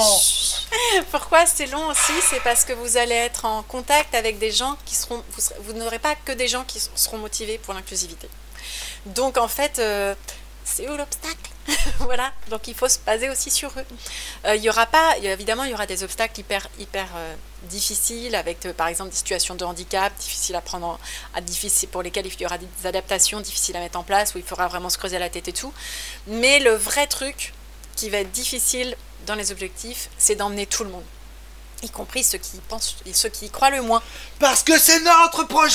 Pourquoi c'est long aussi? C'est parce que vous allez être en contact avec des gens qui seront... Vous, vous n'aurez pas que des gens qui seront motivés pour l'inclusivité. Donc, en fait, euh, c'est où l'obstacle? Voilà, donc il faut se baser aussi sur eux. Euh, il y aura pas, évidemment, il y aura des obstacles hyper, hyper euh, difficiles, avec euh, par exemple des situations de handicap difficiles à prendre, à difficiles, pour lesquelles il y aura des adaptations difficiles à mettre en place, où il faudra vraiment se creuser la tête et tout. Mais le vrai truc qui va être difficile dans les objectifs, c'est d'emmener tout le monde, y compris ceux qui pensent et ceux qui y croient le moins. Parce que c'est notre projet.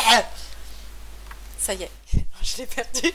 Ça y est, je l'ai perdu.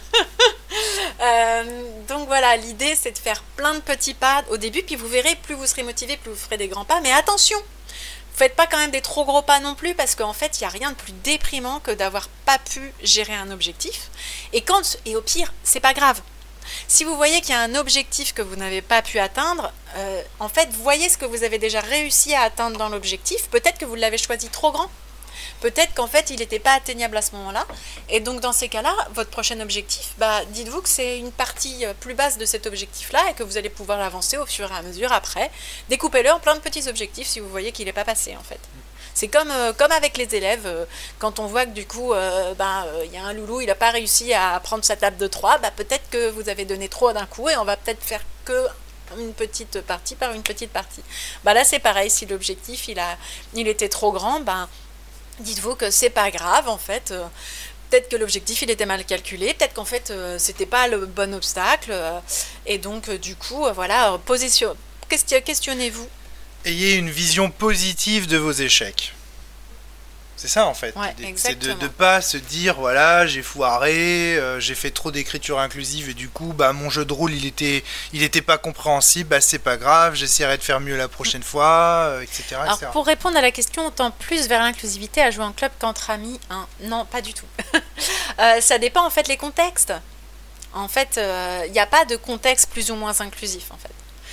euh, donc voilà, l'idée c'est de faire plein de petits pas au début, puis vous verrez, plus vous serez motivé, plus vous ferez des grands pas. Mais attention, faites pas quand même des trop gros pas non plus, parce qu'en fait, il n'y a rien de plus déprimant que d'avoir pas pu gérer un objectif. Et, quand, et au pire, c'est pas grave. Si vous voyez qu'il y a un objectif que vous n'avez pas pu atteindre, euh, en fait, voyez ce que vous avez déjà réussi à atteindre dans l'objectif. Peut-être que vous l'avez choisi trop grand. peut-être qu'en fait il n'était pas atteignable à ce moment-là. Et donc dans ces cas-là, votre prochain objectif, bah, dites-vous que c'est une partie plus basse de cet objectif-là et que vous allez pouvoir l'avancer au fur et à mesure après. Découpez-le en plein de petits objectifs si vous voyez qu'il n'est pas passé en fait. C'est comme, euh, comme avec les élèves, euh, quand on voit que du coup, euh, ben, euh, y a un loulou, il n'a pas réussi à prendre sa table de trois, bah, peut-être que vous avez donné trop d'un coup et on va peut-être faire que une petite partie par une petite partie. Bah, là, c'est pareil, si l'objectif, il, a, il était trop grand, ben, dites-vous que c'est pas grave, en fait. Euh, peut-être que l'objectif, il était mal calculé, peut-être qu'en fait, euh, c'était pas le bon obstacle. Euh, et donc, euh, du coup, euh, voilà, position, question, questionnez-vous. Ayez une vision positive de vos échecs. C'est ça en fait. Ouais, c'est de ne pas se dire voilà j'ai foiré, euh, j'ai fait trop d'écriture inclusive et du coup bah mon jeu de rôle il était il était pas compréhensible, bah c'est pas grave, j'essaierai de faire mieux la prochaine fois, euh, et cetera. Alors et cetera. pour répondre à la question, autant plus vers l'inclusivité à jouer en club qu'entre amis, hein, non pas du tout. euh, ça dépend en fait les contextes. En fait, il euh, n'y a pas de contexte plus ou moins inclusif en fait.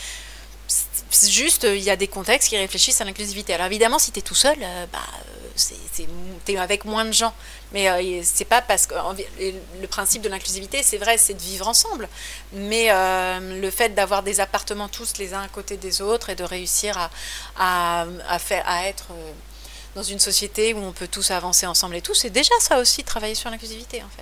C'est juste, il y a des contextes qui réfléchissent à l'inclusivité. Alors évidemment, si tu es tout seul, euh, bah, c'est, c'est, t'es avec moins de gens. Mais euh, c'est pas parce que le principe de l'inclusivité, c'est vrai, c'est de vivre ensemble. Mais euh, le fait d'avoir des appartements tous les uns à côté des autres et de réussir à, à, à, faire, à être dans une société où on peut tous avancer ensemble et tout, c'est déjà ça aussi, travailler sur l'inclusivité en fait.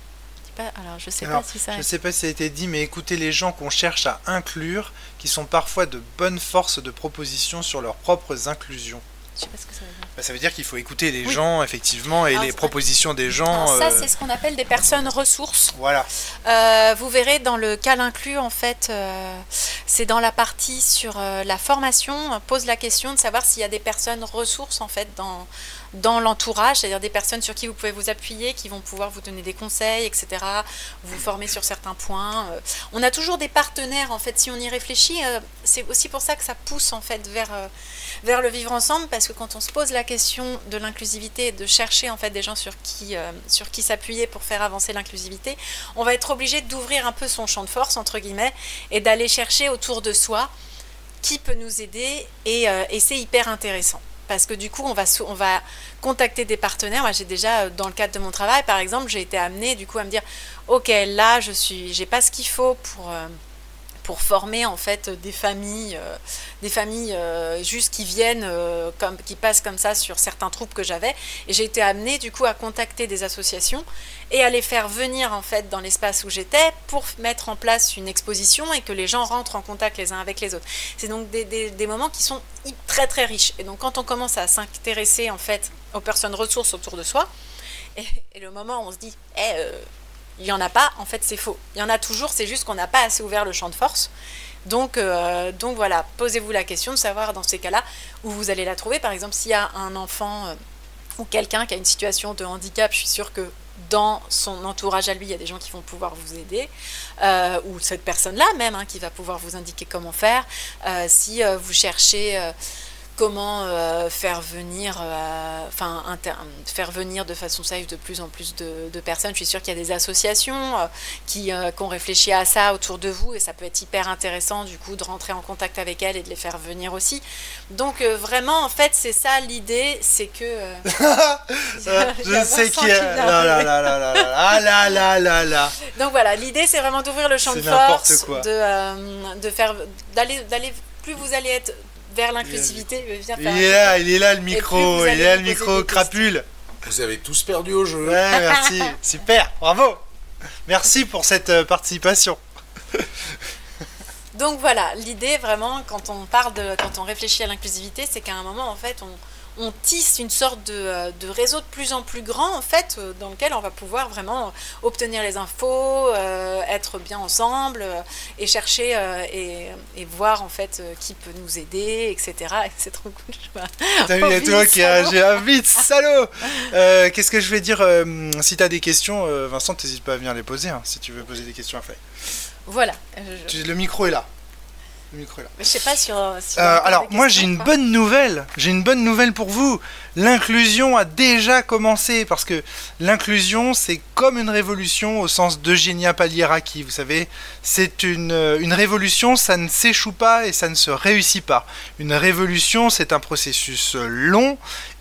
Alors, je sais Alors, pas si ça... Je sais pas si ça a été dit, mais écoutez les gens qu'on cherche à inclure, qui sont parfois de bonnes forces de proposition sur leurs propres inclusions. Je sais pas ce que ça veut dire. Bah, ça veut dire qu'il faut écouter les oui. gens, effectivement, et Alors, les propositions des gens. Alors, ça, euh... c'est ce qu'on appelle des personnes ressources. Voilà. Euh, vous verrez dans le cas inclus, en fait, euh, c'est dans la partie sur euh, la formation, on pose la question de savoir s'il y a des personnes ressources, en fait, dans... dans l'entourage, c'est-à-dire des personnes sur qui vous pouvez vous appuyer, qui vont pouvoir vous donner des conseils, et cetera, vous former sur certains points. On a toujours des partenaires, en fait, si on y réfléchit, c'est aussi pour ça que ça pousse, en fait, vers, vers le vivre ensemble, parce que quand on se pose la question de l'inclusivité, de chercher, en fait, des gens sur qui, sur qui s'appuyer pour faire avancer l'inclusivité, on va être obligé d'ouvrir un peu son champ de force, entre guillemets, et d'aller chercher autour de soi qui peut nous aider, et, et c'est hyper intéressant. Parce que du coup, on va, on va contacter des partenaires. Moi, j'ai déjà, dans le cadre de mon travail, par exemple, j'ai été amenée du coup à me dire, ok, là, je suis, j'ai pas ce qu'il faut pour, euh, pour former en fait des familles, euh, des familles euh, juste qui viennent, euh, comme, qui passent comme ça sur certains troupes que j'avais. Et j'ai été amenée du coup à contacter des associations et à les faire venir en fait dans l'espace où j'étais pour mettre en place une exposition et que les gens rentrent en contact les uns avec les autres. C'est donc des, des, des moments qui sont très très riches. Et donc quand on commence à s'intéresser en fait aux personnes ressources autour de soi, et, et le moment où on se dit eh, euh, il n'y en a pas, en fait c'est faux. Il y en a toujours, c'est juste qu'on n'a pas assez ouvert le champ de force. Donc, euh, donc voilà, posez-vous la question de savoir dans ces cas-là où vous allez la trouver. Par exemple, s'il y a un enfant euh, ou quelqu'un qui a une situation de handicap, je suis sûre que dans son entourage à lui, il y a des gens qui vont pouvoir vous aider, euh, ou cette personne-là même hein, qui va pouvoir vous indiquer comment faire. Euh, si euh, vous cherchez euh, comment euh, faire venir, euh, enfin inter- faire venir de façon safe de plus en plus de, de personnes, je suis sûre qu'il y a des associations euh, qui, euh, qui ont réfléchi à ça autour de vous, et ça peut être hyper intéressant du coup de rentrer en contact avec elles et de les faire venir aussi. Donc euh, vraiment, en fait, c'est ça l'idée, c'est que... Euh, je sais qu'il y a... Là, là, là, là, là, là, là, là, là, là. Donc voilà, l'idée, c'est vraiment d'ouvrir le champ c'est de force, quoi. de, euh, de faire, d'aller, d'aller, plus vous allez être vers l'inclusivité, viens faire il est là, il est là le micro, il est là le micro, crapule. Vous avez tous perdu au jeu. Ouais, merci, super, bravo. Merci pour cette euh, participation. Donc voilà, l'idée vraiment, quand on parle de, quand on réfléchit à l'inclusivité, c'est qu'à un moment, en fait, on, on tisse une sorte de, de réseau de plus en plus grand, en fait, dans lequel on va pouvoir vraiment obtenir les infos, euh, être bien ensemble, euh, et chercher euh, et, et voir, en fait, euh, qui peut nous aider, et cetera. Et c'est trop cool. T'as vu, il y a toi qui a réagi. Ah, vite, salaud euh, Qu'est-ce que je vais dire euh, si t'as des questions, euh, Vincent, t'hésites pas à venir les poser, hein, si tu veux poser des questions après. Voilà. Je... Le micro est là. Le micro est là. Mais je sais pas sur. sur euh, alors, moi, j'ai une bonne nouvelle. J'ai une bonne nouvelle pour vous. L'inclusion a déjà commencé parce que l'inclusion, c'est comme une révolution au sens d'Eugenia Pagliaracchi. Vous savez, c'est une, une révolution, ça ne s'échoue pas et ça ne se réussit pas. Une révolution, c'est un processus long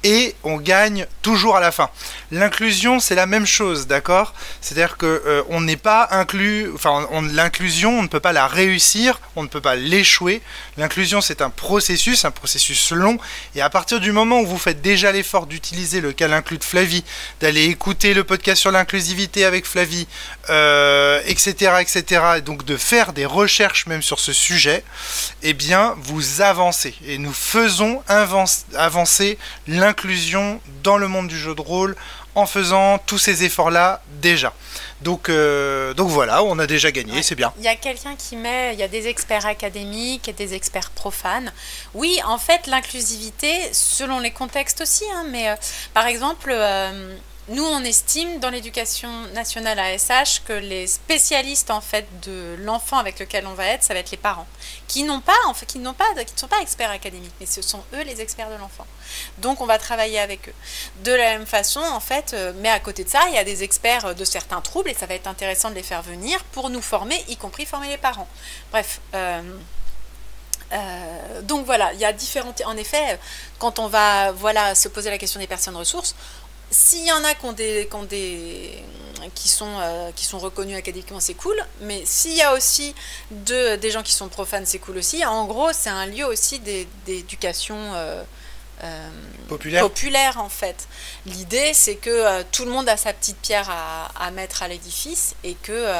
et on gagne toujours à la fin. L'inclusion, c'est la même chose, d'accord ? C'est-à-dire que euh, on n'est pas inclus, enfin, on, l'inclusion, on ne peut pas la réussir, on ne peut pas l'échouer. L'inclusion, c'est un processus, un processus long, et à partir du moment où vous faites déjà l'effort d'utiliser le cas inclus de Flavie, d'aller écouter le podcast sur l'inclusivité avec Flavie, euh, et cetera, et cetera, et donc de faire des recherches même sur ce sujet, eh bien, vous avancez. Et nous faisons avanc- avancer l'inclusion dans le monde du jeu de rôle en faisant tous ces efforts-là déjà. Donc, euh, donc voilà, on a déjà gagné, ouais. C'est bien. Il y a quelqu'un qui met, il y a des experts académiques et des experts profanes. Oui, en fait, l'inclusivité, selon les contextes aussi, hein, mais euh, par exemple, euh, nous, on estime dans l'éducation nationale A S H que les spécialistes en fait de l'enfant avec lequel on va être, ça va être les parents, qui n'ont pas, en fait, qui n'ont pas, qui ne sont pas experts académiques, mais ce sont eux les experts de l'enfant. Donc, on va travailler avec eux. De la même façon, en fait, euh, mais à côté de ça, il y a des experts de certains troubles et ça va être intéressant de les faire venir pour nous former, y compris former les parents. Bref. Euh, Euh, donc voilà, il y a différentes. En effet, quand on va voilà se poser la question des personnes ressources, s'il y en a qui, ont des, qui, ont des, qui, sont, euh, qui sont reconnus académiquement, c'est cool. Mais s'il y a aussi de, des gens qui sont profanes, c'est cool aussi. En gros, c'est un lieu aussi des, d'éducation euh, euh, populaire. populaire, en fait. L'idée, c'est que euh, tout le monde a sa petite pierre à, à mettre à l'édifice et que, euh,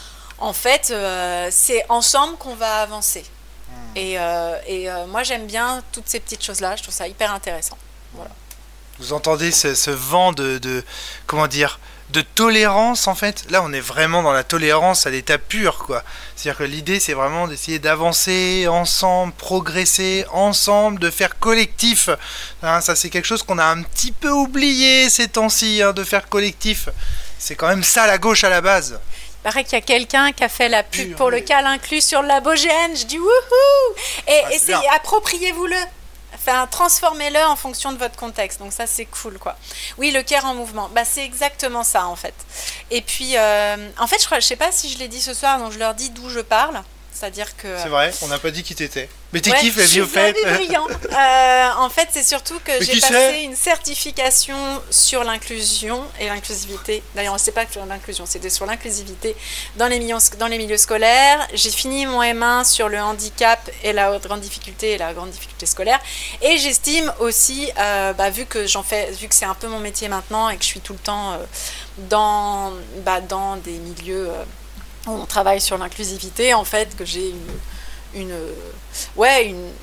en fait, euh, c'est ensemble qu'on va avancer. Mmh. Et, euh, et euh, moi, j'aime bien toutes ces petites choses-là. Je trouve ça hyper intéressant. Voilà. Vous entendez ce, ce vent de, de, comment dire, de tolérance en fait. Là, on est vraiment dans la tolérance à l'état pur, quoi. C'est-à-dire que l'idée, c'est vraiment d'essayer d'avancer ensemble, progresser ensemble, de faire collectif. Hein, ça, c'est quelque chose qu'on a un petit peu oublié ces temps-ci, hein, de faire collectif. C'est quand même ça la gauche à la base. Il paraît qu'il y a quelqu'un qui a fait la pub pour le cal inclus sur la Bogène. Je dis wouhou. Et, ah, et c'est, appropriez-vous-le. Enfin, transformez-le en fonction de votre contexte. Donc ça, c'est cool, quoi. Oui, le care en mouvement. Bah, c'est exactement ça, en fait. Et puis, euh, en fait, je crois, je sais pas si je l'ai dit ce soir, donc je leur dis d'où je parle. C'est-à-dire que... C'est vrai, on n'a pas dit qui t'étais. Mais t'es ouais, qui, Flavie, au fait? brillant. euh, En fait, c'est surtout que Mais j'ai passé c'est une certification sur l'inclusion et l'inclusivité. D'ailleurs, on ne sait pas que sur l'inclusion, c'était sur l'inclusivité dans les milieux, dans les milieux scolaires. J'ai fini mon M un sur le handicap et la grande difficulté et la grande difficulté scolaire. Et j'estime aussi, euh, bah, vu que j'en fais, vu que c'est un peu mon métier maintenant et que je suis tout le temps euh, dans, bah, dans des milieux euh, où on travaille sur l'inclusivité, en fait, que j'ai une une ouais une,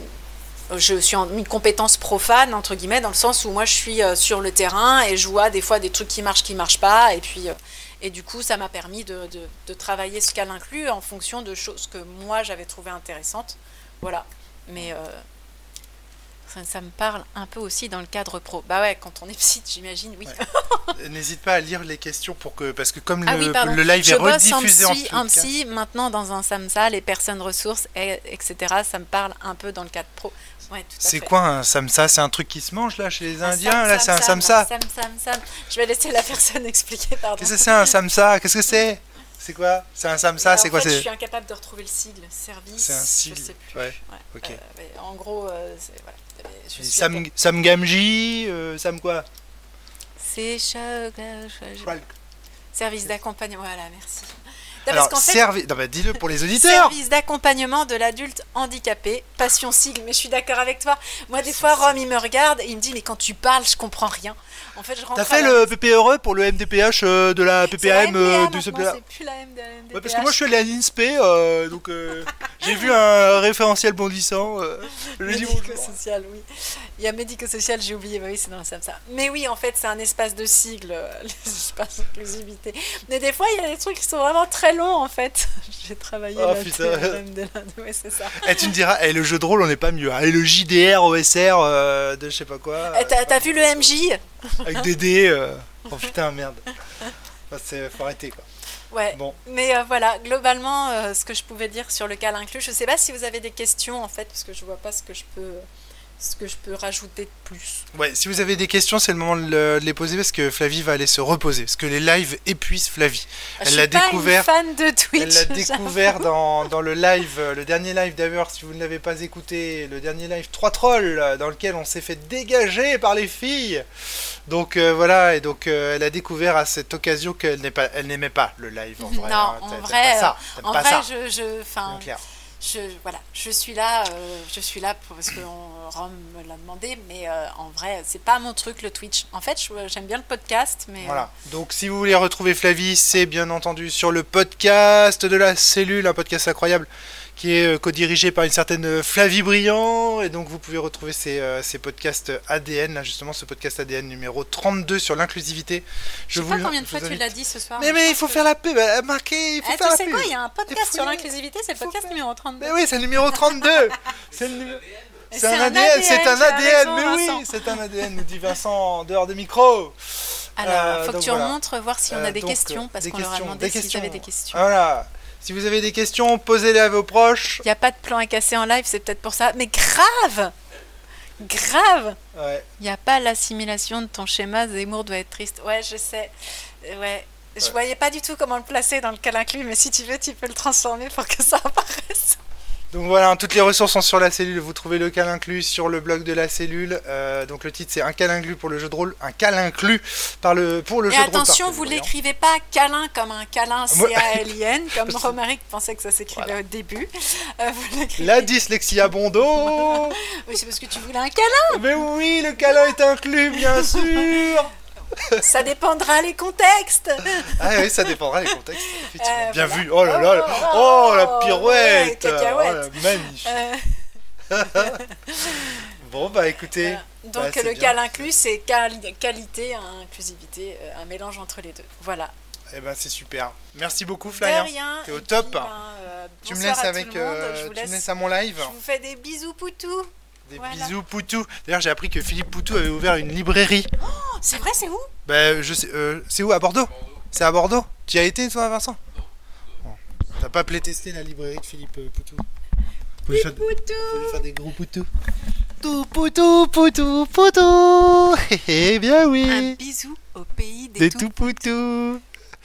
une je suis en une compétence profane entre guillemets, dans le sens où moi je suis euh, sur le terrain et je vois des fois des trucs qui marchent qui marchent pas, et puis euh, et du coup ça m'a permis de, de, de travailler ce qu'elle inclut en fonction de choses que moi j'avais trouvées intéressantes, voilà. Mais euh, ça, ça me parle un peu aussi dans le cadre pro. Bah ouais, quand on est psy, j'imagine, oui. Ouais. N'hésite pas à lire les questions pour que, parce que comme ah le, oui, le live je est rediffusé en en psy, en en psy, maintenant dans un SAMSA, les personnes ressources, et, etc. Ça me parle un peu dans le cadre pro. Ouais, tout à c'est fait. quoi un samsa? C'est un truc qui se mange là chez les un Indiens? sam, Là, sam, c'est un sam, samsa. Sam, sam, sam. Je vais laisser la personne expliquer, pardon. Qu'est-ce que c'est un samsa? Qu'est-ce que c'est? C'est quoi? C'est un samsa? Alors, c'est en quoi? fait, C'est je suis incapable de retrouver le sigle. Service. C'est un sigle. Je sais plus. Ouais. Ouais. Ok. Euh, mais en gros, euh, c'est voilà. Je suis Sam, ok. Sam Gamji, euh, Sam quoi? C'est cha- cha- service d'accompagnement. Voilà, merci. Non, Alors, parce qu'en fait, servi... non, bah, dis-le pour les auditeurs. service d'accompagnement de l'adulte handicapé, passion sigle. Mais je suis d'accord avec toi. Moi, des fois, Rome, il me regarde et il me dit, mais quand tu parles, je comprends rien. En fait, je rentre. T'as fait le P P R E pour le M D P H euh, de la P P A M euh, du C P A. C'est plus la M de la M D P H. Ouais, parce que moi je suis allé à l'INSPE, euh, donc euh, j'ai vu un référentiel bondissant. Euh, je dis bonjour. Médico-social, oui. Il y a médico-social, j'ai oublié, bah oui, c'est dans le SAMSA. Mais oui, en fait, c'est un espace de sigle, euh, l'espace d'inclusivité. Mais des fois, il y a des trucs qui sont vraiment très longs, en fait. J'ai travaillé Oh, là-dessus. putain. Ouais, c'est ça. Et tu me diras, eh, le jeu de rôle on n'est pas mieux. Hein. Et le J D R, O S R, euh, de je sais pas quoi. Eh, t'as, t'as vu le M J? Avec des dés. Euh... Oh putain, merde. Enfin, c'est... Faut arrêter quoi. Ouais, Bon. mais euh, voilà, globalement, euh, ce que je pouvais dire sur le cas inclus, je sais pas si vous avez des questions en fait, parce que je vois pas ce que je peux ce que je peux rajouter de plus. Ouais, si vous avez des questions, c'est le moment de, le- de les poser parce que Flavie va aller se reposer. Parce que les lives épuisent Flavie. Je Elle suis l'a pas découvert. une fan de Twitch. Elle l'a découvert dans, dans le live, euh, le dernier live d'ailleurs, si vous ne l'avez pas écouté, le dernier live trois trolls, euh, dans lequel on s'est fait dégager par les filles. Donc euh, voilà, et donc euh, elle a découvert à cette occasion qu'elle n'est pas, elle n'aimait pas le live en vrai. Non, hein. en T'aimes vrai, pas ça, t'aimes En pas vrai, ça. je, je, enfin, Bien clair. je, voilà, je suis là, euh, je suis là pour- parce que on, Rome me l'a demandé, mais euh, en vrai, c'est pas mon truc le Twitch. En fait, je- j'aime bien le podcast, mais Voilà. Donc si vous voulez retrouver Flavie, c'est bien entendu sur le podcast de la cellule, un podcast incroyable qui est euh, co-dirigé par une certaine Flavie Briand. Et donc vous pouvez retrouver ces, euh, ces podcasts A D N, là justement ce podcast A D N numéro trente-deux sur l'inclusivité. je sais vous pas le- combien de je fois vous tu invite- l'as dit ce soir. Mais, mais je il faut pense faire que- la pub, euh, marqué, il faut Eh, faire tu la sais pub. quoi, il y a un Il podcast faut sur y- l'inclusivité, c'est le il faut podcast faire- numéro trente-deux. Mais oui, c'est le numéro trente-deux. C'est le numéro... Et C'est un A D N, c'est un tu as A D N, raison, mais Vincent. oui, c'est un A D N, nous dit Vincent en dehors de micro. Alors, Euh, faut que donc tu voilà. remontres, voir si on Euh, a des donc, questions, parce des qu'on leur a questions, demandé des s'ils questions. avaient des questions. Voilà. Si vous avez des questions, posez-les à vos proches. Il n'y a pas de plan à casser en live, c'est peut-être pour ça. Mais grave Grave Ouais. Il n'y a pas l'assimilation de ton schéma, Zemmour doit être triste. Ouais, je sais. Euh, Ouais. Je Ouais. voyais pas du tout comment le placer dans le cas inclus, mais si tu veux, tu peux le transformer pour que ça apparaisse. Donc voilà, hein, toutes les ressources sont sur la cellule. Vous trouvez le cal inclus sur le blog de la cellule. Euh, donc le titre c'est un cal inclus pour le jeu de rôle, un cal inclus par le pour le Et jeu de rôle. par attention, vous Flavie Briand. l'écrivez pas câlin comme un câlin Moi- C A L I N, comme Parce que- Romaric pensait que ça s'écrivait Voilà. au début. Euh, vous l'écrivez- La dyslexie à bon dos. Oui, c'est parce que tu voulais un câlin. Mais oui, le câlin est inclus, bien sûr. Ça dépendra les contextes. Ah oui, ça dépendra des contextes. Effectivement. Euh, Bien voilà. vu. Oh là là. là. Oh, Oh, la ouais, pirouette. cacahuète. Oh, la magnifique. Euh, Bon bah écoutez. voilà. Donc bah, c'est le bien. cal inclus, c'est quali- qualité, inclusivité, euh, un mélange entre les deux. Voilà. Eh ben c'est super. Merci beaucoup De Florian. rien. T'es au Et top. puis, ben, euh, Tu me bonsoir laisses à avec tout le monde. euh, Je vous tu laisse- me laisses à mon live. Je vous fais des bisous poutou. Des Voilà. bisous Poutou. D'ailleurs, j'ai appris que Philippe Poutou avait ouvert une librairie. Oh, c'est vrai, c'est où? Bah je sais euh, c'est où à Bordeaux? C'est à Bordeaux. Tu y as été toi Vincent? Bon. T'as pas playtesté la librairie de Philippe euh, Poutou? Faut lui, faire... faut lui faire des gros poutous. Tout poutou poutou poutou. Eh bien Un oui. bisou au pays des, Des tout. tout poutous.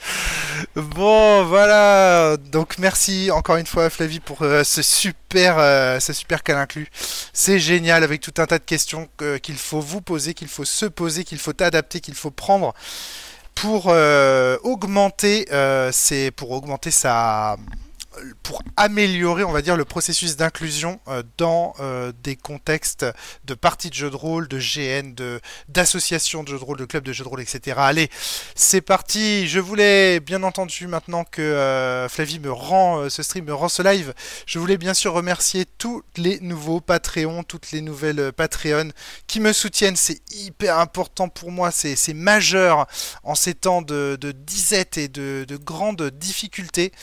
Bon voilà, donc merci encore une fois Flavie pour euh, ce super euh, ce super cal inclus. C'est génial avec tout un tas de questions que- qu'il faut vous poser, qu'il faut se poser, qu'il faut adapter, qu'il faut prendre pour euh, augmenter euh, ses- pour augmenter sa pour améliorer, on va dire, le processus d'inclusion euh, dans euh, des contextes de parties de jeux de rôle, de G N, de d'associations de jeux de rôle, de clubs de jeux de rôle, et cetera. Allez, c'est parti. Je voulais, bien entendu, maintenant que euh, Flavie me rend euh, ce stream, me rend ce live, je voulais bien sûr remercier tous les nouveaux Patreons, toutes les nouvelles euh, Patreons qui me soutiennent. C'est hyper important pour moi, c'est c'est majeur en ces temps de, de disette et de, de grandes difficultés.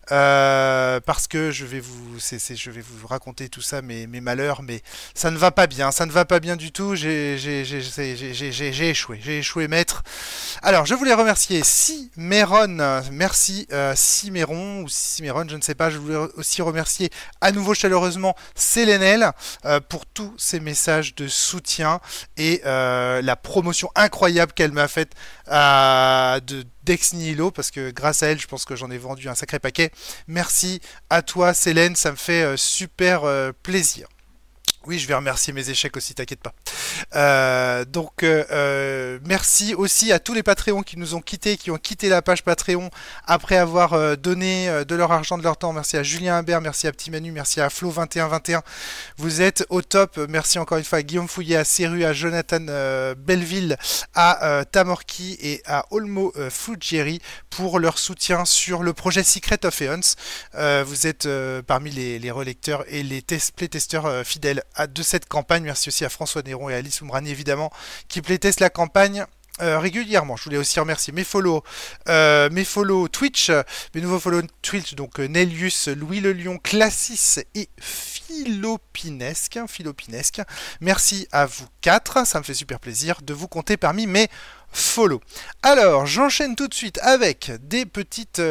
Euh, parce que je vais vous, c'est, c'est, je vais vous raconter tout ça, mes, mes malheurs, mais ça ne va pas bien, ça ne va pas bien du tout. J'ai, j'ai, j'ai, j'ai, j'ai, j'ai, j'ai, j'ai échoué, j'ai échoué, maître. Alors, je voulais remercier Siméron, merci euh, Siméron ou Siméron, je ne sais pas. Je voulais aussi remercier à nouveau chaleureusement Sélénel euh, pour tous ces messages de soutien et euh, la promotion incroyable qu'elle m'a faite euh, de d'Ex Nihilo, parce que grâce à elle, je pense que j'en ai vendu un sacré paquet. Merci à toi, Célène, ça me fait euh, super euh, plaisir. Oui, je vais remercier mes échecs aussi, t'inquiète pas. Euh, donc, euh, euh, merci aussi à tous les Patreons qui nous ont quittés, qui ont quitté la page Patreon après avoir euh, donné euh, de leur argent, de leur temps. Merci à Julien Imbert, merci à Petit Manu, merci à Flo vingt et un vingt et un. Vous êtes au top. Merci encore une fois à Guillaume Fouillet, à Seru, à Jonathan euh, Belleville, à euh, Tamorki et à Olmo euh, Fuggieri pour leur soutien sur le projet Secret of Eons. Euh, vous êtes euh, parmi les, les relecteurs et les test- playtesteurs euh, fidèles à, de cette campagne. Merci aussi à François Néron et à Alice Oumrani évidemment qui playtestent la campagne euh, régulièrement. Je voulais aussi remercier mes follow, euh, mes follow Twitch, mes nouveaux follow Twitch, donc euh, Nelius, Louis le Lion, Classis et Philopinesque, Philopinesque. Merci à vous quatre, ça me fait super plaisir de vous compter parmi mes follow. Alors, j'enchaîne tout de suite avec des petites... Euh,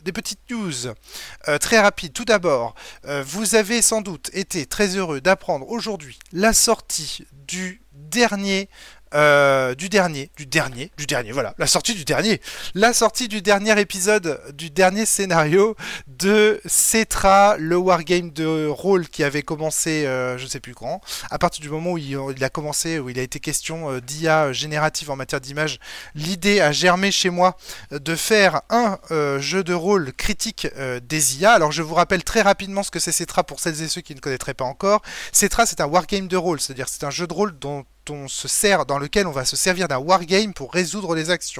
des petites news euh, très rapides. Tout d'abord, euh, vous avez sans doute été très heureux d'apprendre aujourd'hui la sortie du dernier Euh, du dernier, du dernier, du dernier, voilà, la sortie du dernier, la sortie du dernier épisode, du dernier scénario de Cetra, le wargame de rôle qui avait commencé, euh, je ne sais plus quand, à partir du moment où il, il a commencé, où il a été question euh, d'I A générative en matière d'image, l'idée a germé chez moi de faire un euh, jeu de rôle critique euh, des I A. Alors je vous rappelle très rapidement ce que c'est Cetra pour celles et ceux qui ne connaîtraient pas encore. Cetra, c'est un wargame de rôle, c'est-à-dire c'est un jeu de rôle dont on se sert, dans lequel on va se servir d'un wargame pour résoudre les actions.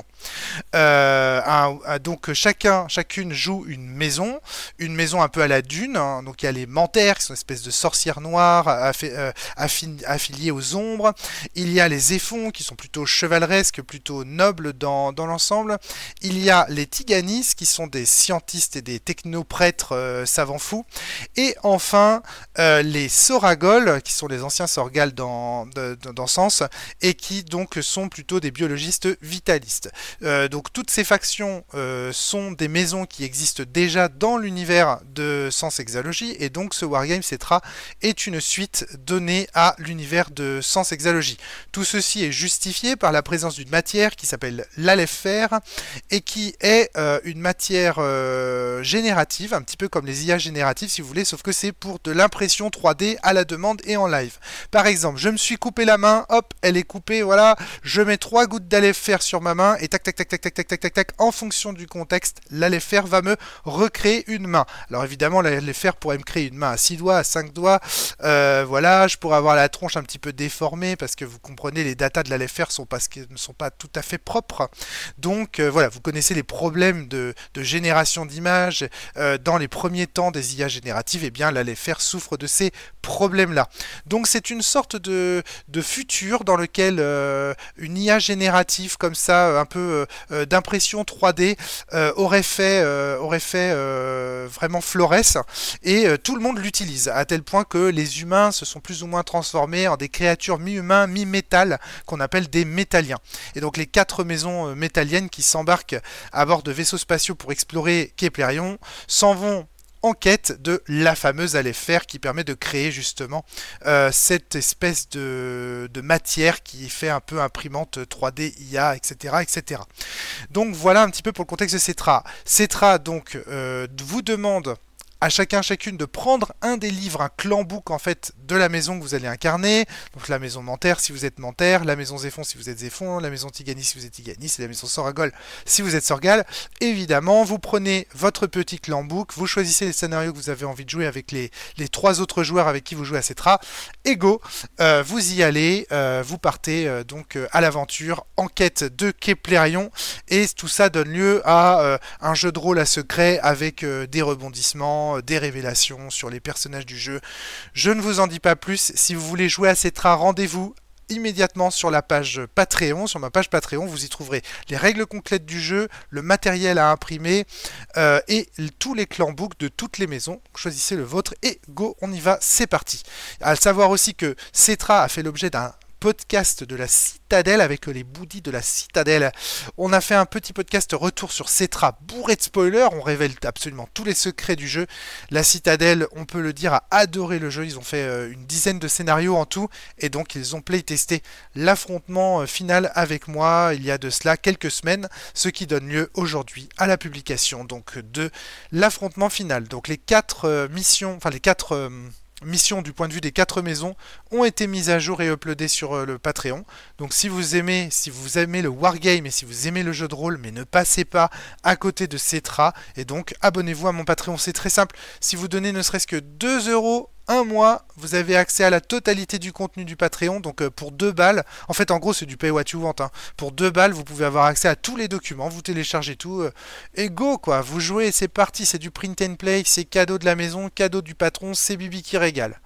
Euh, un, un, donc chacun, chacune joue une maison, une maison un peu à la Dune. Hein, donc il y a les Manthères, qui sont une espèce de sorcières noires affi, euh, affi, affiliées aux ombres. Il y a les Éphons, qui sont plutôt chevaleresques, plutôt nobles dans, dans l'ensemble. Il y a les Tiganis, qui sont des scientistes et des technoprêtres euh, savants fous. Et enfin, euh, les Soragol, qui sont les anciens Sorgal dans, de, de, dans sens, et qui donc sont plutôt des biologistes vitalistes. Euh, donc toutes ces factions euh, sont des maisons qui existent déjà dans l'univers de Sens Exalogie, et donc ce wargame Cetra est une suite donnée à l'univers de Sens Exalogie. Tout ceci est justifié par la présence d'une matière qui s'appelle l'Aleph-Fer et qui est euh, une matière euh, générative, un petit peu comme les I A génératives si vous voulez, sauf que c'est pour de l'impression trois D à la demande et en live. Par exemple, je me suis coupé la main, hop, elle est coupée, voilà, je mets trois gouttes d'Aleph-Fer sur ma main et tac tac tac tac tac tac tac tac tac, en fonction du contexte, l'Aleph-Fer va me recréer une main. Alors évidemment, l'Aleph-Fer pourrait me créer une main à six doigts, à cinq doigts, euh, voilà, je pourrais avoir la tronche un petit peu déformée parce que vous comprenez, les datas de l'Aleph-Fer sont pas, ne sont pas tout à fait propres. Donc euh, voilà, vous connaissez les problèmes de, de génération d'images euh, dans les premiers temps des I A génératives, et eh bien l'Aleph-Fer souffre de ces problèmes-là. Donc c'est une sorte de, de futur dans lequel euh, une I A générative comme ça, un peu euh, d'impression trois D, euh, aurait fait, euh, aurait fait euh, vraiment florès, et euh, tout le monde l'utilise, à tel point que les humains se sont plus ou moins transformés en des créatures mi-humains, mi-métal, qu'on appelle des métalliens. Et donc les quatre maisons euh, métalliennes qui s'embarquent à bord de vaisseaux spatiaux pour explorer Keplerion s'en vont en quête de la fameuse Aleph-Fer qui permet de créer justement euh, cette espèce de, de matière qui fait un peu imprimante trois D, I A, et cetera, et cetera. Donc voilà un petit peu pour le contexte de Cetra. Cetra donc euh, vous demande à chacun, chacune de prendre un des livres, un clan book en fait de la maison que vous allez incarner. Donc la maison Manthère si vous êtes Manthère, la maison Zéphon si vous êtes Zéphon, la maison Tiganis si vous êtes Tiganis, et la maison Soragol si vous êtes Sorgal. Évidemment, vous prenez votre petit clan book, vous choisissez les scénarios que vous avez envie de jouer avec les, les trois autres joueurs avec qui vous jouez à Cetra, et go, euh, vous y allez, euh, vous partez euh, donc euh, à l'aventure en quête de Keplerion, et tout ça donne lieu à euh, un jeu de rôle à secret avec euh, des rebondissements, des révélations sur les personnages du jeu. Je ne vous en dis pas plus. Si vous voulez jouer à Cetra, rendez-vous immédiatement sur la page Patreon, sur ma page Patreon, vous y trouverez les règles complètes du jeu, le matériel à imprimer euh, et tous les clans books de toutes les maisons. Choisissez le vôtre et go, on y va, c'est parti. À savoir aussi que Cetra a fait l'objet d'un podcast de la Citadelle avec les boudis de la Citadelle. On a fait un petit podcast retour sur Cetra bourré de spoilers, on révèle absolument tous les secrets du jeu. La Citadelle, on peut le dire, a adoré le jeu, ils ont fait euh, une dizaine de scénarios en tout, et donc ils ont playtesté l'affrontement euh, final avec moi il y a de cela quelques semaines, ce qui donne lieu aujourd'hui à la publication donc de l'affrontement final. Donc les quatre euh, missions, enfin les quatre... Euh, missions du point de vue des quatre maisons ont été mises à jour et uploadées sur euh, le Patreon. Donc si vous aimez, si vous aimez le wargame et si vous aimez le jeu de rôle, mais ne passez pas à côté de Cetra, et donc abonnez-vous à mon Patreon, c'est très simple. Si vous donnez ne serait-ce que deux euros un mois, vous avez accès à la totalité du contenu du Patreon, donc euh, pour deux balles, en fait en gros c'est du pay what you want, hein. Pour deux balles vous pouvez avoir accès à tous les documents, vous téléchargez tout, euh, et go quoi, vous jouez, c'est parti, c'est du print and play, c'est cadeau de la maison, cadeau du patron, c'est Bibi qui régale.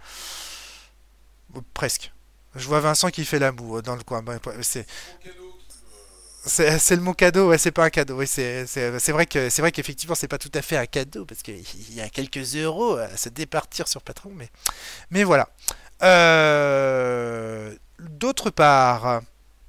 Bon, presque. Je vois Vincent qui fait la moue euh, dans le coin, bah, c'est... C'est, c'est le mot cadeau, ouais, c'est pas un cadeau. Ouais, c'est, c'est, c'est vrai que c'est vrai qu'effectivement c'est pas tout à fait un cadeau parce qu'il y a quelques euros à se départir sur Patreon, mais mais voilà. Euh, d'autre part,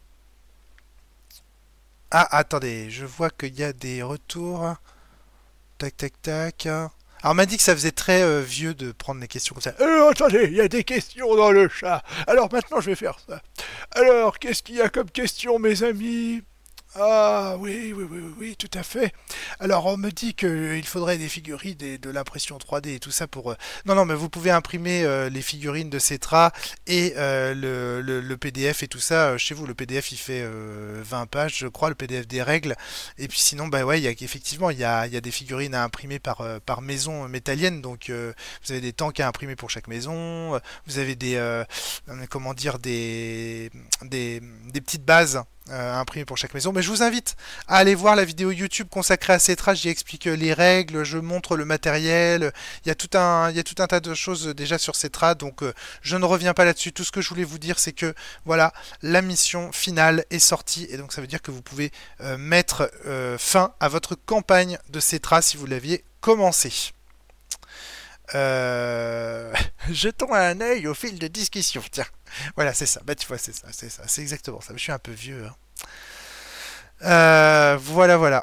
ah attendez, je vois qu'il y a des retours. tac, tac, tac. Alors, on m'a dit que ça faisait très euh, vieux de prendre les questions comme ça. Alors, attendez, il y a des questions dans le chat. Alors, maintenant, je vais faire ça. Alors, qu'est-ce qu'il y a comme question, mes amis? Ah, oui, oui, oui, oui, oui, tout à fait. Alors, on me dit qu'il faudrait des figurines et de l'impression trois D et tout ça pour... euh, Non, non, mais vous pouvez imprimer euh, les figurines de Cetra et euh, le, le, le P D F et tout ça. euh, Chez vous, le P D F, il fait euh, vingt pages, je crois, le P D F des règles. Et puis sinon, bah ouais, il y a, effectivement, il y a, il y a des figurines à imprimer par, euh, par maison métallienne. Donc, euh, vous avez des tanks à imprimer pour chaque maison. euh, Vous avez des... euh, euh, comment dire, des, des, des petites bases euh, imprimées pour chaque maison. Mais je vous invite à aller voir la vidéo YouTube consacrée à Cetra. J'y explique euh, les règles, je montre le matériel. Il y a tout un, il y a tout un tas de choses euh, déjà sur Cetra, donc euh, je ne reviens pas là-dessus. Tout ce que je voulais vous dire, c'est que voilà, la mission finale est sortie, et donc ça veut dire que vous pouvez euh, mettre euh, fin à votre campagne de Cetra si vous l'aviez commencé. Euh... Jetons un œil au fil de discussion. Tiens, voilà, c'est ça. Bah tu vois, c'est ça, c'est ça, c'est exactement ça. Je suis un peu vieux. Hein. Euh, voilà, voilà.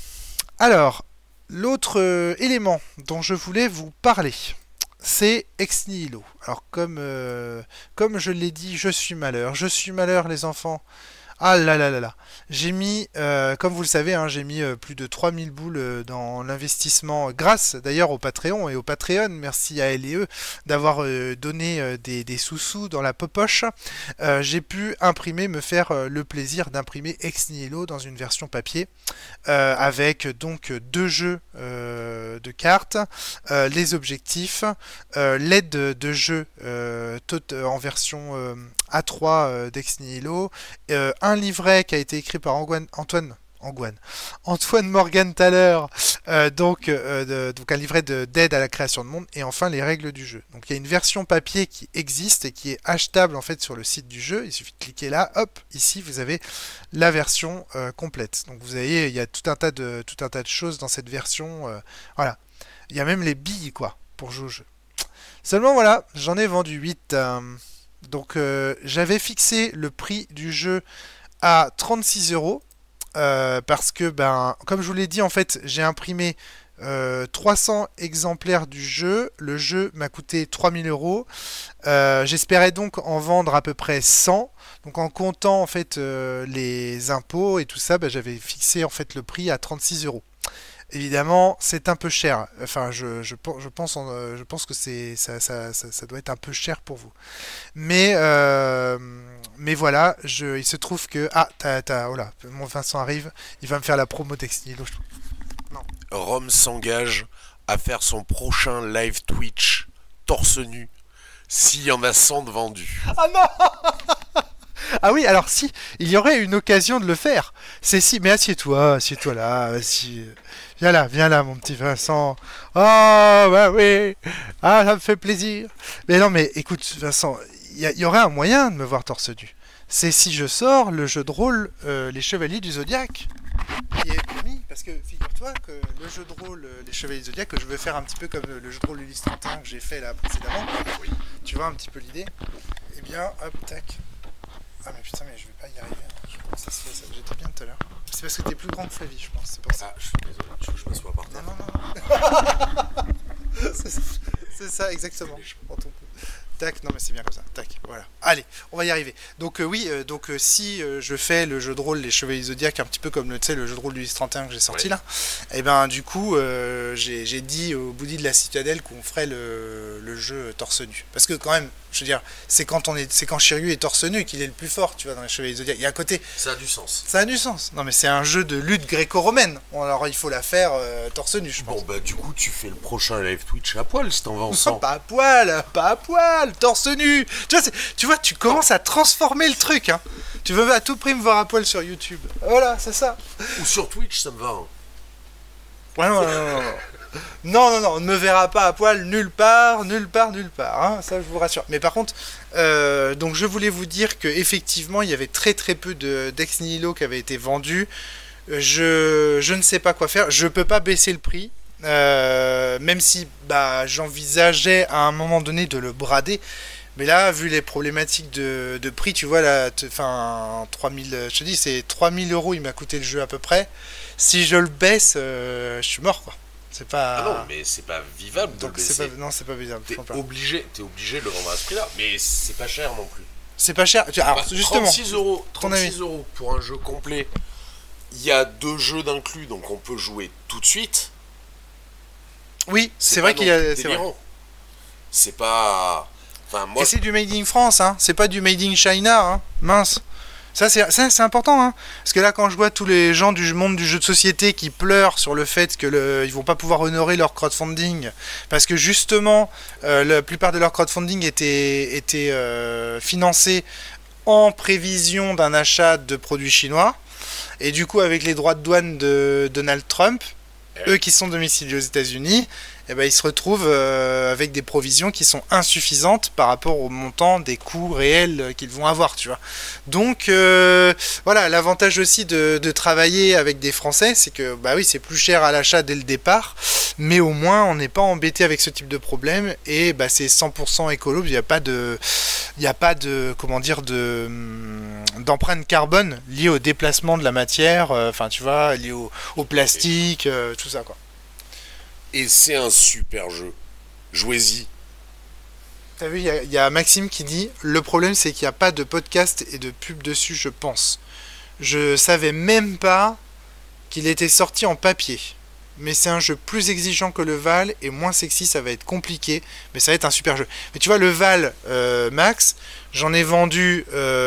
Alors, l'autre euh, élément dont je voulais vous parler, c'est Ex Nihilo. Alors, comme, euh, comme je l'ai dit, je suis malheur. Je suis malheur, les enfants. Ah là là là là. J'ai mis, euh, comme vous le savez, hein, j'ai mis euh, plus de trois mille boules euh, dans l'investissement, grâce d'ailleurs au Patreon et au Patreon. Merci à L et E d'avoir euh, donné euh, des, des sous-sous dans la popoche. Euh, j'ai pu imprimer, me faire euh, le plaisir d'imprimer Ex Nihilo dans une version papier, euh, avec donc deux jeux euh, de cartes, euh, les objectifs, euh, l'aide de, de jeu euh, tot- en version euh, A trois euh, d'Ex Nihilo, euh, un livret qui a été écrit par Antoine Antoine Antoine, Antoine Morgan Thaler, euh, donc, euh, de, donc un livret de, d'aide à la création de monde, et enfin les règles du jeu. Donc il y a une version papier qui existe et qui est achetable en fait sur le site du jeu. Il suffit de cliquer là, hop, ici vous avez la version euh, complète. Donc vous voyez, il y a tout un tas de tout un tas de choses dans cette version. Euh, voilà, il y a même les billes quoi pour jouer au jeu. Seulement voilà, j'en ai vendu huit. Euh, donc euh, j'avais fixé le prix du jeu à trente-six euros. Euh, parce que, ben, comme je vous l'ai dit, en fait, j'ai imprimé euh, trois cents exemplaires du jeu. Le jeu m'a coûté trois mille euros. Euh, j'espérais donc en vendre à peu près cent. Donc, en comptant en fait euh, les impôts et tout ça, ben, j'avais fixé en fait le prix à trente-six euros. Évidemment, c'est un peu cher. Enfin, je, je, je, pense, en, euh, je pense que c'est, ça, ça, ça, ça doit être un peu cher pour vous. Mais, euh, mais voilà, je, il se trouve que... Ah, t'as, t'as, oh là, mon Vincent arrive, il va me faire la promo d'Ex Nihilo. Non. Rome s'engage à faire son prochain live Twitch torse nu s'il y en a cent de vendus. Ah non. Ah oui, alors si, il y aurait une occasion de le faire. C'est si, mais assieds-toi, assieds-toi là, assieds... Viens là, viens là, mon petit Vincent. Oh, bah oui. Ah, ça me fait plaisir. Mais non, mais écoute, Vincent, il y, y aurait un moyen de me voir torse nu. C'est si je sors le jeu de rôle euh, Les Chevaliers du Zodiaque. Qui est promis, parce que figure-toi que le jeu de rôle euh, Les Chevaliers du Zodiaque, que je veux faire un petit peu comme le jeu de rôle Ulysse trente et un que j'ai fait là précédemment. Oui. Tu vois un petit peu l'idée. Eh bien, hop, tac. Ah mais putain, mais je vais pas y arriver. Je pense que ça se fait, ça. J'étais bien tout à l'heure. C'est parce que t'es plus grand que Flavie, je pense. C'est pour ça. Ah, je suis désolé, tu veux que je m'assois par terre? Non, non, non. c'est, ça, c'est ça, exactement. Prends ton coup. Tac, non mais c'est bien comme ça. Tac, voilà. Allez, on va y arriver. Donc euh, oui, euh, donc euh, si euh, je fais le jeu de rôle Les Chevaliers Zodiac, un petit peu comme le, tu sais, le jeu de rôle du Ulysse trente et un que j'ai sorti ouais. là, et ben du coup euh, j'ai, j'ai dit au Bouddhi de la Citadelle qu'on ferait le, le jeu torse nu. Parce que quand même, je veux dire, c'est quand on est, c'est quand Shiryu est torse nu qu'il est le plus fort, tu vois, dans Les Chevaliers Zodiac. Et à côté, ça a du sens. Ça a du sens. Non mais c'est un jeu de lutte gréco-romaine. Bon, alors il faut la faire euh, torse nu, je pense. Bon bah du coup tu fais le prochain live Twitch à poil si t'en vas ensemble. Pas à poil, pas à poil, torse nu. Tu vois, c'est, tu vois, tu commences à transformer le truc. Hein. Tu veux à tout prix me voir à poil sur YouTube. Voilà, c'est ça. Ou sur Twitch, ça me va. Hein. Ouais, non, non, non, non. Non, non, non, on ne me verra pas à poil nulle part, nulle part, nulle part. Hein, ça, je vous rassure. Mais par contre, euh, donc je voulais vous dire que effectivement, il y avait très très peu de, d'Ex Nihilo qui avaient été vendus. Je, je ne sais pas quoi faire. Je peux pas baisser le prix. Euh, même si bah, j'envisageais à un moment donné de le brader. Mais là, vu les problématiques de, de prix, tu vois, là, enfin, trois mille, je te dis, c'est trois mille euros, il m'a coûté le jeu à peu près. Si je le baisse, euh, je suis mort, quoi. C'est pas. Ah non, mais c'est pas vivable de Donc, le c'est baisser. pas... Non, c'est pas bizarre. T'es obligé, t'es obligé de le vendre à ce prix-là, mais c'est pas cher non plus. C'est pas cher. Alors, Bah, justement. trente-six euros, ton avis. trente-six euros pour un jeu complet. Il y a deux jeux d'inclus, donc on peut jouer tout de suite. Oui, c'est, pas vrai qu'il y non a. plus C'est vrai. délirant. C'est pas. Enfin, moi. Et c'est du Made in France, hein. C'est pas du Made in China, hein. Mince. Ça c'est, ça, c'est important, hein. Parce que là, quand je vois tous les gens du monde du jeu de société qui pleurent sur le fait que le, ils vont pas pouvoir honorer leur crowdfunding, parce que justement, euh, la plupart de leur crowdfunding était, était euh, financé en prévision d'un achat de produits chinois, et du coup, avec les droits de douane de Donald Trump, eux qui sont domiciliés aux États-Unis, eh ben, ils se retrouvent euh, avec des provisions qui sont insuffisantes par rapport au montant des coûts réels qu'ils vont avoir, tu vois. Donc euh, voilà, l'avantage aussi de, de travailler avec des Français, c'est que bah oui, c'est plus cher à l'achat dès le départ, mais au moins on n'est pas embêté avec ce type de problème et bah c'est cent pour cent écolo, il n'y a pas de il n'y a pas de comment dire de d'empreinte carbone liée au déplacement de la matière, enfin euh, tu vois, liée au, au plastique, euh, tout ça quoi. Et c'est un super jeu. Jouez-y. T'as vu, il y, y a Maxime qui dit le problème c'est qu'il n'y a pas de podcast et de pub dessus, je pense. Je savais même pas qu'il était sorti en papier. Mais c'est un jeu plus exigeant que le Val et moins sexy, ça va être compliqué, mais ça va être un super jeu. Mais tu vois, le Val, euh, Max, j'en ai vendu.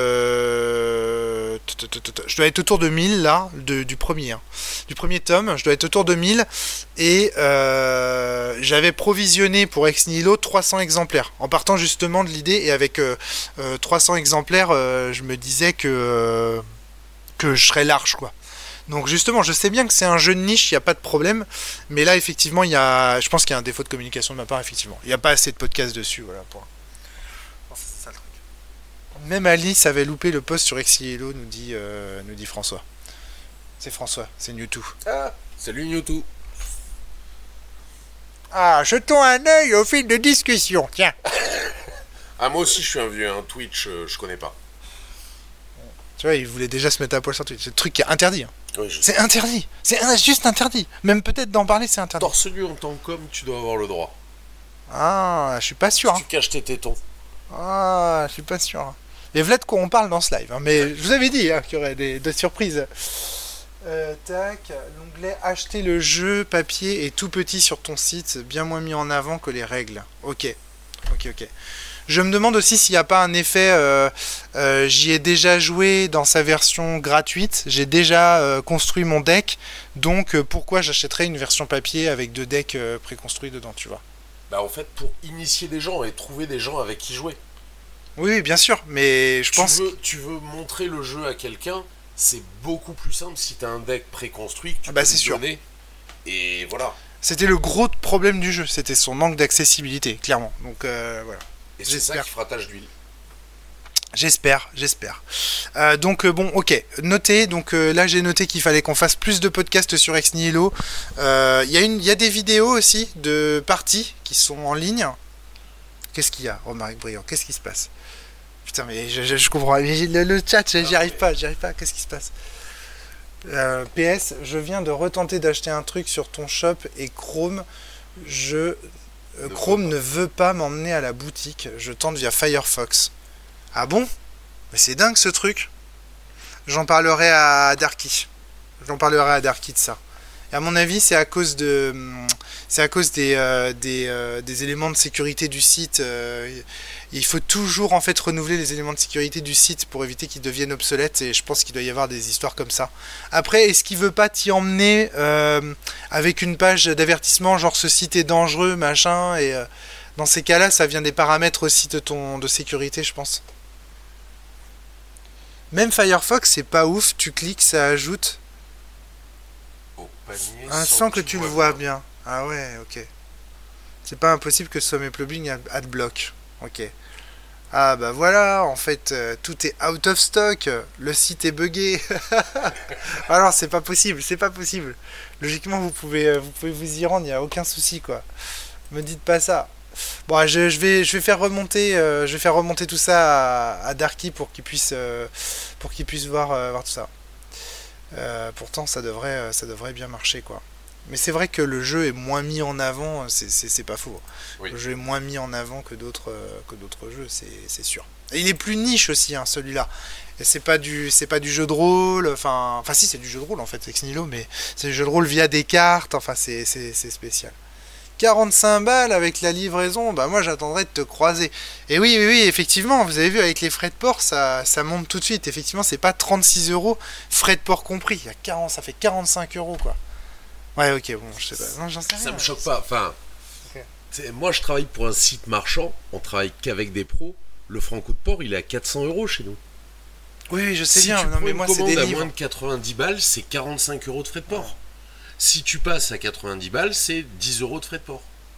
Euh, je dois être autour de mille là, de, du premier. Hein. Du premier tome, je dois être autour de mille. Et euh, j'avais provisionné pour Ex Nihilo trois cents exemplaires. En partant justement de l'idée, et avec euh, euh, trois cents exemplaires, euh, je me disais que, euh, que je serais large, quoi. Donc justement, je sais bien que c'est un jeu de niche, il n'y a pas de problème, mais là effectivement, il y a, je pense qu'il y a un défaut de communication de ma part, effectivement. Il n'y a pas assez de podcasts dessus, voilà. Pour... Enfin, c'est ça, le truc. Même Alice avait loupé le post sur Ex Nihilo, nous dit, euh, nous dit François. C'est François, c'est Newtoo. Ah, salut Newtoo. Ah, jetons un œil au fil de discussion, tiens. Ah, moi aussi je suis un vieux, un Twitch, euh, je connais pas. Tu vois, il voulait déjà se mettre à poil sur Twitch. C'est le truc qui est interdit. Hein. Oui, je c'est sais. interdit. C'est juste interdit. Même peut-être d'en parler, c'est interdit. Torse nu en tant qu'homme, tu dois avoir le droit. Ah, je suis pas sûr. Si hein. tu caches tes tétons. Ah, je suis pas sûr. Hein. Et voilà de quoi on parle dans ce live. Hein. Mais je vous avais dit hein, qu'il y aurait des, des surprises. Euh, tac, l'onglet acheter le jeu papier est tout petit sur ton site, bien moins mis en avant que les règles. Ok, ok, ok. Je me demande aussi s'il n'y a pas un effet, euh, euh, j'y ai déjà joué dans sa version gratuite, j'ai déjà euh, construit mon deck, donc euh, pourquoi j'achèterais une version papier avec deux decks euh, préconstruits dedans, tu vois. Bah en fait pour initier des gens et trouver des gens avec qui jouer. Oui, oui bien sûr, mais je tu pense... Veux, tu veux montrer le jeu à quelqu'un, c'est beaucoup plus simple si tu as un deck préconstruit que tu ah bah, peux c'est lui sûr. donner. Et voilà. C'était le gros problème du jeu, c'était son manque d'accessibilité, clairement. Donc euh, voilà. Et c'est ça qui fera tache d'huile. J'espère, j'espère. Euh, donc euh, bon, ok, notez. Donc euh, là, j'ai noté qu'il fallait qu'on fasse plus de podcasts sur Ex Nihilo. Il euh, y a une, il y a des vidéos aussi de parties qui sont en ligne. Qu'est-ce qu'il y a, Romaric Briand? Qu'est-ce qui se passe? Putain, mais je, je, je comprends. Le, le chat, j'y arrive pas, j'y arrive pas. Qu'est-ce qui se passe? euh, P S, je viens de retenter d'acheter un truc sur ton shop et Chrome, je Euh, Chrome ne veut pas m'emmener à la boutique. Je tente via Firefox. Ah bon? Mais c'est dingue ce truc. J'en parlerai à Darky. J'en parlerai à Darky de ça. Et à mon avis, c'est à cause de, c'est à cause des euh, des, euh, des éléments de sécurité du site. Euh, il faut toujours en fait renouveler les éléments de sécurité du site pour éviter qu'ils deviennent obsolètes. Et je pense qu'il doit y avoir des histoires comme ça. Après, est-ce qu'il veut pas t'y emmener euh, avec une page d'avertissement genre ce site est dangereux, machin. Et euh, dans ces cas-là, ça vient des paramètres aussi de ton de sécurité, je pense. Même Firefox, c'est pas ouf. Tu cliques, ça ajoute. Au panier Ah, sans que tu le vois bien. Ah ouais, ok. C'est pas impossible que ce soit mes plugins adblock. Ok. Ah bah voilà, en fait, euh, tout est out of stock. Le site est buggé. Alors c'est pas possible, c'est pas possible. Logiquement, vous pouvez, euh, vous pouvez vous y rendre, il n'y a aucun souci quoi. Me dites pas ça. Bon, je, je vais, je vais faire remonter, euh, je vais faire remonter tout ça à, à Darky pour qu'il puisse, euh, pour qu'il puisse voir, euh, voir tout ça. Euh, pourtant, ça devrait, ça devrait bien marcher, quoi. Mais c'est vrai que le jeu est moins mis en avant, c'est, c'est, c'est pas faux. Oui. Le jeu est moins mis en avant que d'autres, euh, que d'autres jeux, c'est, c'est sûr. Et il est plus niche aussi, hein, celui-là. Et c'est pas du, c'est pas du jeu de rôle, enfin, enfin si c'est du jeu de rôle en fait, Ex Nihilo, mais c'est du jeu de rôle via des cartes, enfin c'est, c'est, c'est spécial. quarante-cinq balles avec la livraison, bah moi j'attendrais de te croiser. Et oui, oui, oui, effectivement, vous avez vu avec les frais de port, ça, ça monte tout de suite. Effectivement, c'est pas trente-six euros, frais de port compris. Il y a quarante, ça fait quarante-cinq euros quoi. Ouais, ok, bon, je sais pas. Non, j'en sais rien. Ça me choque pas. Enfin, Ok. c'est- moi je travaille pour un site marchand, on travaille qu'avec des pros. Le franco de port, il est à quatre cents euros chez nous. Oui, oui, je sais Si bien. tu Non, prends mais une moi c'est commande des à livres. moins de quatre-vingt-dix balles, c'est quarante-cinq euros de frais de port. Si tu passes à quatre-vingt-dix balles, c'est dix euros de frais de port.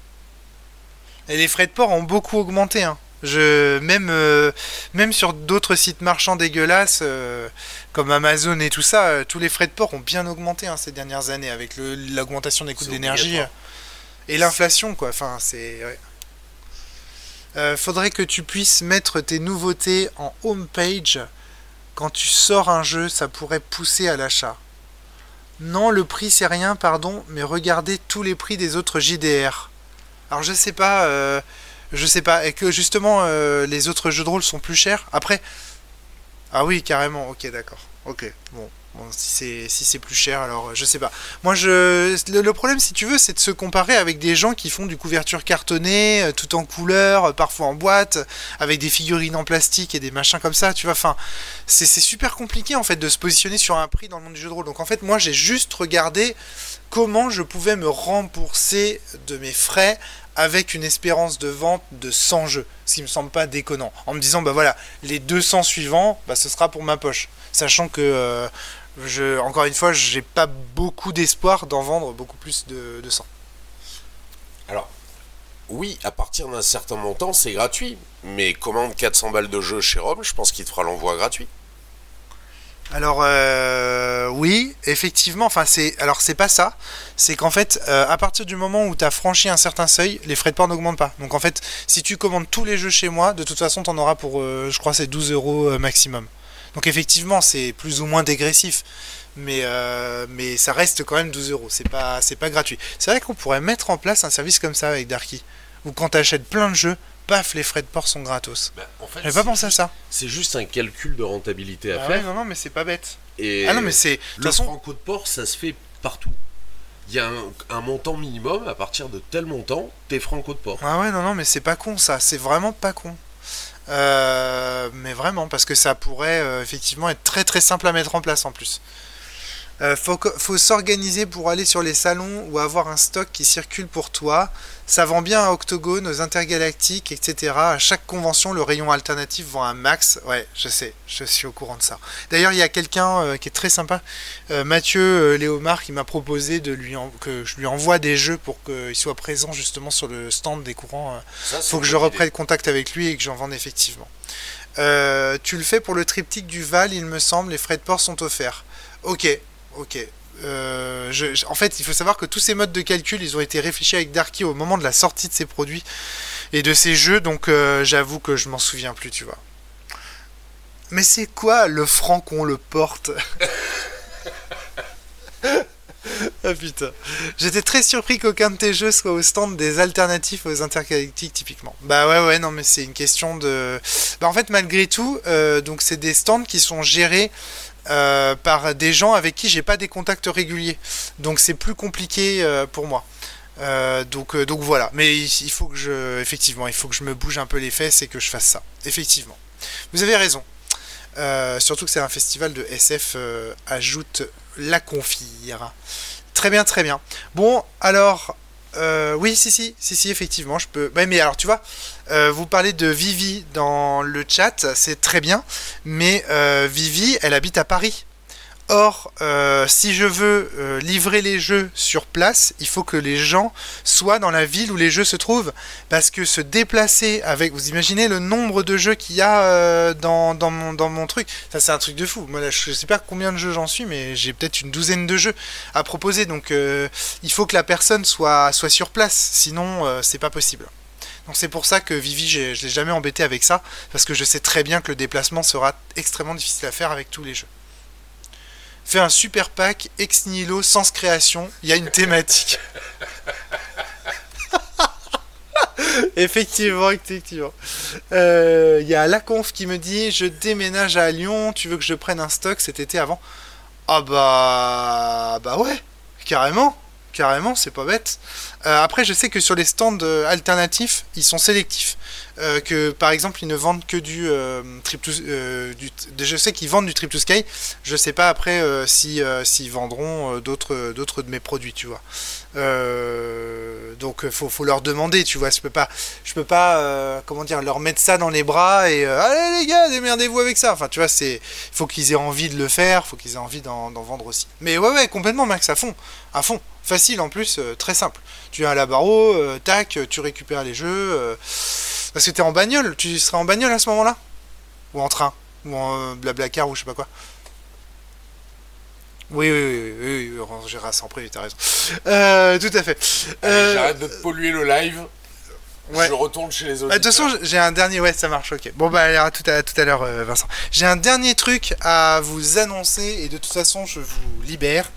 Et les frais de port ont beaucoup augmenté. Hein. Je, même, euh, même sur d'autres sites marchands dégueulasses, euh, comme Amazon et tout ça, euh, tous les frais de port ont bien augmenté hein, ces dernières années avec le, l'augmentation des coûts C'est d'énergie obligatoire. euh, et l'inflation, quoi. Enfin, c'est. Ouais. Euh, faudrait que tu puisses mettre tes nouveautés en home page. Quand tu sors un jeu, ça pourrait pousser à l'achat. Non, le prix c'est rien, pardon, mais regardez tous les prix des autres J D R. Alors je sais pas, euh, je sais pas, et que justement euh, les autres jeux de rôle sont plus chers. Après, ah oui carrément, ok d'accord, ok, bon, bon si c'est si c'est plus cher alors euh, je sais pas. Moi je, le, le problème si tu veux c'est de se comparer avec des gens qui font du couverture cartonnée, euh, tout en couleur, euh, parfois en boîte, avec des figurines en plastique et des machins comme ça, tu vois. Enfin, c'est c'est super compliqué en fait de se positionner sur un prix dans le monde du jeu de rôle. Donc en fait moi j'ai juste regardé comment je pouvais me rembourser de mes frais avec une espérance de vente de cent jeux, ce qui me semble pas déconnant, en me disant bah voilà, les deux cents suivants, bah ce sera pour ma poche, sachant que euh, je, encore une fois, j'ai pas beaucoup d'espoir d'en vendre beaucoup plus de, de cent. Alors, oui, à partir d'un certain montant, c'est gratuit. Mais commande quatre cents balles de jeu chez Rome, je pense qu'il te fera l'envoi gratuit. Alors euh, oui, effectivement, enfin c'est alors c'est pas ça, c'est qu'en fait euh, à partir du moment où tu as franchi un certain seuil, les frais de port n'augmentent pas. Donc en fait, si tu commandes tous les jeux chez moi, de toute façon tu en auras pour euh, je crois c'est douze euros euh, maximum. Donc effectivement, c'est plus ou moins dégressif. Mais, euh, mais ça reste quand même douze euros, c'est pas, c'est pas gratuit. C'est vrai qu'on pourrait mettre en place un service comme ça avec Darky, où quand tu achètes plein de jeux, paf, les frais de port sont gratos. Ben, en fait, J'avais pas c'est pensé à juste- ça. C'est juste un calcul de rentabilité à Ah ouais, faire. non, non, mais c'est pas bête. Et Ah non, mais c'est. De toute le façon, franco de port, ça se fait partout. Il y a un, un montant minimum, à partir de tel montant, t'es franco de port. ah ouais, non, non, mais c'est pas con ça, c'est vraiment pas con. Euh, mais vraiment, parce que ça pourrait euh, effectivement être très très simple à mettre en place en plus. Euh, faut, que- faut s'organiser pour aller sur les salons ou avoir un stock qui circule pour toi. Ça vend bien à Octogone, aux Intergalactiques, et cetera. À chaque convention, le rayon alternatif vend un max. Ouais, je sais, je suis au courant de ça. D'ailleurs, il y a quelqu'un euh, qui est très sympa, euh, Mathieu euh, Léomar, qui m'a proposé de lui en- que je lui envoie des jeux pour qu'il soit présent justement sur le stand des courants. euh, Ça, c'est faut que une je bonne reprenne contact avec lui et que j'en vende effectivement. Euh, tu le fais pour le triptyque du Val, il me semble, les frais de port sont offerts. Ok, ok. Euh, je- je- en fait, il faut savoir que tous ces modes de calcul, ils ont été réfléchis avec Darky au moment de la sortie de ces produits et de ces jeux, donc euh, j'avoue que je m'en souviens plus, tu vois. Mais c'est quoi le franc qu'on le porte? Ah putain. J'étais très surpris qu'aucun de tes jeux soit au stand des alternatifs aux intergalactiques typiquement. Bah ouais ouais non mais c'est une question de... Bah en fait malgré tout, euh, donc c'est des stands qui sont gérés euh, par des gens avec qui j'ai pas des contacts réguliers. Donc c'est plus compliqué euh, pour moi. Euh, donc, euh, donc voilà. Mais il, il faut que je... Effectivement, il faut que je me bouge un peu les fesses et que je fasse ça. Effectivement. Vous avez raison. Euh, surtout que c'est un festival de S F, euh, ajoute la confire. Très bien, très bien. Bon, alors, euh, oui, si, si, si, si, effectivement, je peux. Ouais, mais alors, tu vois, euh, vous parlez de Vivi dans le chat, c'est très bien, mais euh, Vivi, elle habite à Paris. Or, euh, si je veux euh, livrer les jeux sur place, il faut que les gens soient dans la ville où les jeux se trouvent. Parce que se déplacer avec... Vous imaginez le nombre de jeux qu'il y a euh, dans, dans, mon, dans mon truc. Ça, c'est un truc de fou. Moi, là, je sais pas combien de jeux j'en suis, mais j'ai peut-être une douzaine de jeux à proposer. Donc, euh, il faut que la personne soit, soit sur place. Sinon, euh, c'est pas possible. Donc c'est pour ça que Vivi, j'ai, je l'ai jamais embêté avec ça. Parce que je sais très bien que le déplacement sera extrêmement difficile à faire avec tous les jeux. fais un super pack ex nihilo sens création, il y a une thématique. Effectivement, effectivement. Il euh, y a la conf qui me dit je déménage à Lyon, tu veux que je prenne un stock cet été avant? Ah bah bah ouais, carrément, carrément, c'est pas bête. Euh, après, je sais que sur les stands euh, alternatifs, ils sont sélectifs. Euh, que par exemple, ils ne vendent que du euh, trip to, euh, du, je sais qu'ils vendent du Trip to Sky. Je sais pas après euh, si euh, s'ils vendront euh, d'autres d'autres de mes produits, tu vois. Euh, donc faut faut leur demander, tu vois. Je peux pas je peux pas euh, comment dire leur mettre ça dans les bras et euh, allez les gars, démerdez-vous avec ça. Enfin, tu vois, c'est faut qu'ils aient envie de le faire, faut qu'ils aient envie d'en, d'en vendre aussi. Mais ouais ouais, complètement Max, à fond, à fond. Facile en plus, euh, très simple. Tu viens à la barreau, euh, tac, tu récupères les jeux. Euh, parce que t'es en bagnole, tu seras en bagnole à ce moment-là? Ou en train? Ou en euh, blablacar ou je sais pas quoi? Oui, oui, oui, oui, oui, on gérera ça en privé, t'as raison. Euh, tout à fait. Allez, Euh, j'arrête de te polluer le live. Ouais. Je retourne chez les autres. De toute façon, j'ai un dernier. Ouais, ça marche, ok. Bon, bah, allez, à tout à, tout à l'heure, euh, Vincent. J'ai un dernier truc à vous annoncer et de toute façon, je vous libère.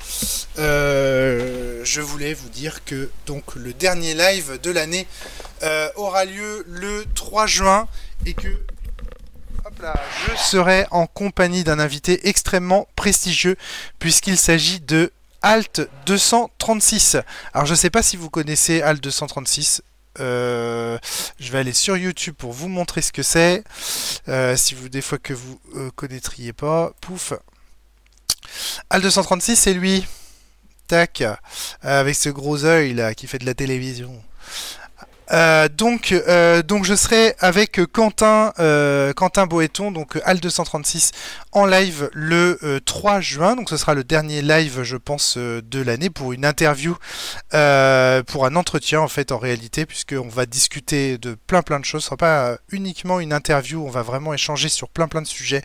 Euh, je voulais vous dire que donc le dernier live de l'année euh, aura lieu le trois juin et que. Hop là, je serai en compagnie d'un invité extrêmement prestigieux puisqu'il s'agit de Alt deux cent trente-six. Alors, je sais pas si vous connaissez Alt deux cent trente-six. Euh, je vais aller sur YouTube pour vous montrer ce que c'est. Euh, si vous, des fois que vous euh, connaîtriez pas, pouf. Alt deux cent trente-six, c'est lui. Tac. Euh, avec ce gros œil là qui fait de la télévision. Euh, donc, euh, donc je serai avec Quentin, euh, Quentin Boéton, donc Alt deux cent trente-six en live le euh, trois juin. Donc ce sera le dernier live, je pense, euh, de l'année pour une interview, euh, pour un entretien en fait en réalité, puisque on va discuter de plein plein de choses. Ce sera pas euh, uniquement une interview, on va vraiment échanger sur plein plein de sujets.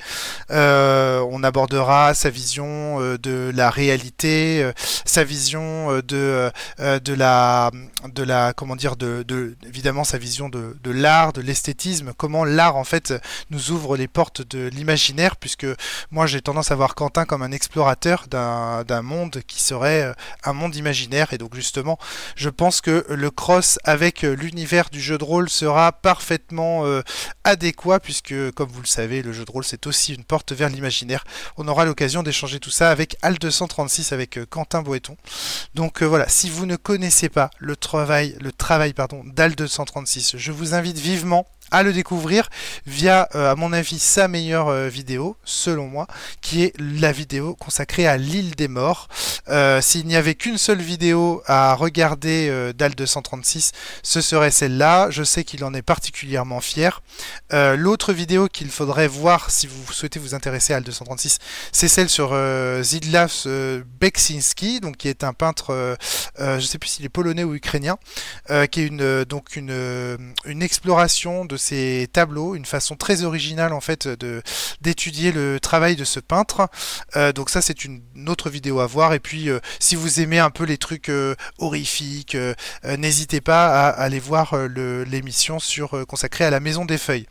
Euh, on abordera sa vision euh, de la réalité, euh, sa vision euh, de euh, de la de la comment dire de, de évidemment sa vision de, de l'art, de l'esthétisme, comment l'art en fait nous ouvre les portes de l'imaginaire, puisque moi j'ai tendance à voir Quentin comme un explorateur d'un, d'un monde qui serait un monde imaginaire, et donc justement je pense que le cross avec l'univers du jeu de rôle sera parfaitement euh, adéquat, puisque comme vous le savez, le jeu de rôle c'est aussi une porte vers l'imaginaire. On aura l'occasion d'échanger tout ça avec Alt deux cent trente-six, avec euh, Quentin Boéton. Donc euh, voilà, si vous ne connaissez pas le travail, le travail pardon, d'Alt deux cent trente-six, je vous invite vivement à le découvrir via, euh, à mon avis, sa meilleure euh, vidéo, selon moi, qui est la vidéo consacrée à l'île des morts. Euh, s'il n'y avait qu'une seule vidéo à regarder euh, d'Alt deux cent trente-six, ce serait celle-là. Je sais qu'il en est particulièrement fier. Euh, l'autre vidéo qu'il faudrait voir si vous souhaitez vous intéresser à Alt deux cent trente-six, c'est celle sur euh, Zidlaw euh, Beksinski, donc qui est un peintre, euh, euh, je ne sais plus s'il est polonais ou ukrainien, euh, qui est une, euh, donc une, euh, une exploration de ces tableaux, une façon très originale en fait de d'étudier le travail de ce peintre. Euh, donc ça c'est une, une autre vidéo à voir. Et puis euh, si vous aimez un peu les trucs euh, horrifiques, euh, euh, n'hésitez pas à, à aller voir euh, le, l'émission sur euh, consacrée à la Maison des Feuilles,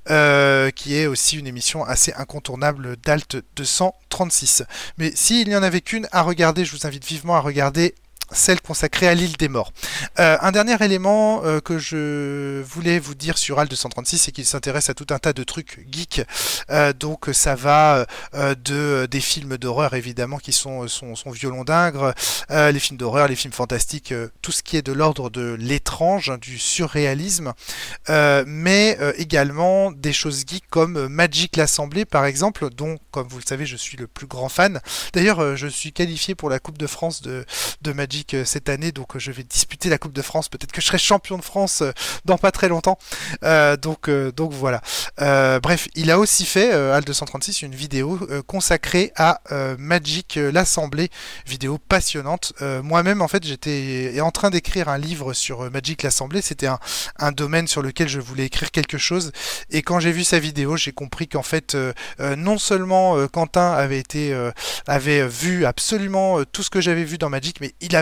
euh, qui est aussi une émission assez incontournable d'Alt deux cent trente-six. Mais s'il n'y en avait qu'une à regarder, je vous invite vivement à regarder celle consacrée à l'île des morts. Euh, un dernier élément euh, que je voulais vous dire sur Alt deux cent trente-six, c'est qu'il s'intéresse à tout un tas de trucs geeks. Euh, donc ça va euh, de des films d'horreur évidemment qui sont son, son violon d'ingre, euh, les films d'horreur, les films fantastiques, euh, tout ce qui est de l'ordre de l'étrange, du surréalisme, euh, mais euh, également des choses geeks comme Magic l'Assemblée par exemple, dont comme vous le savez je suis le plus grand fan. D'ailleurs euh, je suis qualifié pour la Coupe de France de, de Magic cette année, donc je vais disputer la Coupe de France, peut-être que je serai champion de France dans pas très longtemps, euh, donc, euh, donc voilà. Euh, bref, il a aussi fait, euh, Alt deux cent trente-six, une vidéo euh, consacrée à euh, Magic euh, l'Assemblée, vidéo passionnante. Euh, moi-même en fait j'étais en train d'écrire un livre sur euh, Magic l'Assemblée, c'était un, un domaine sur lequel je voulais écrire quelque chose, et quand j'ai vu sa vidéo j'ai compris qu'en fait euh, euh, non seulement euh, Quentin avait été euh, avait vu absolument euh, tout ce que j'avais vu dans Magic, mais il avait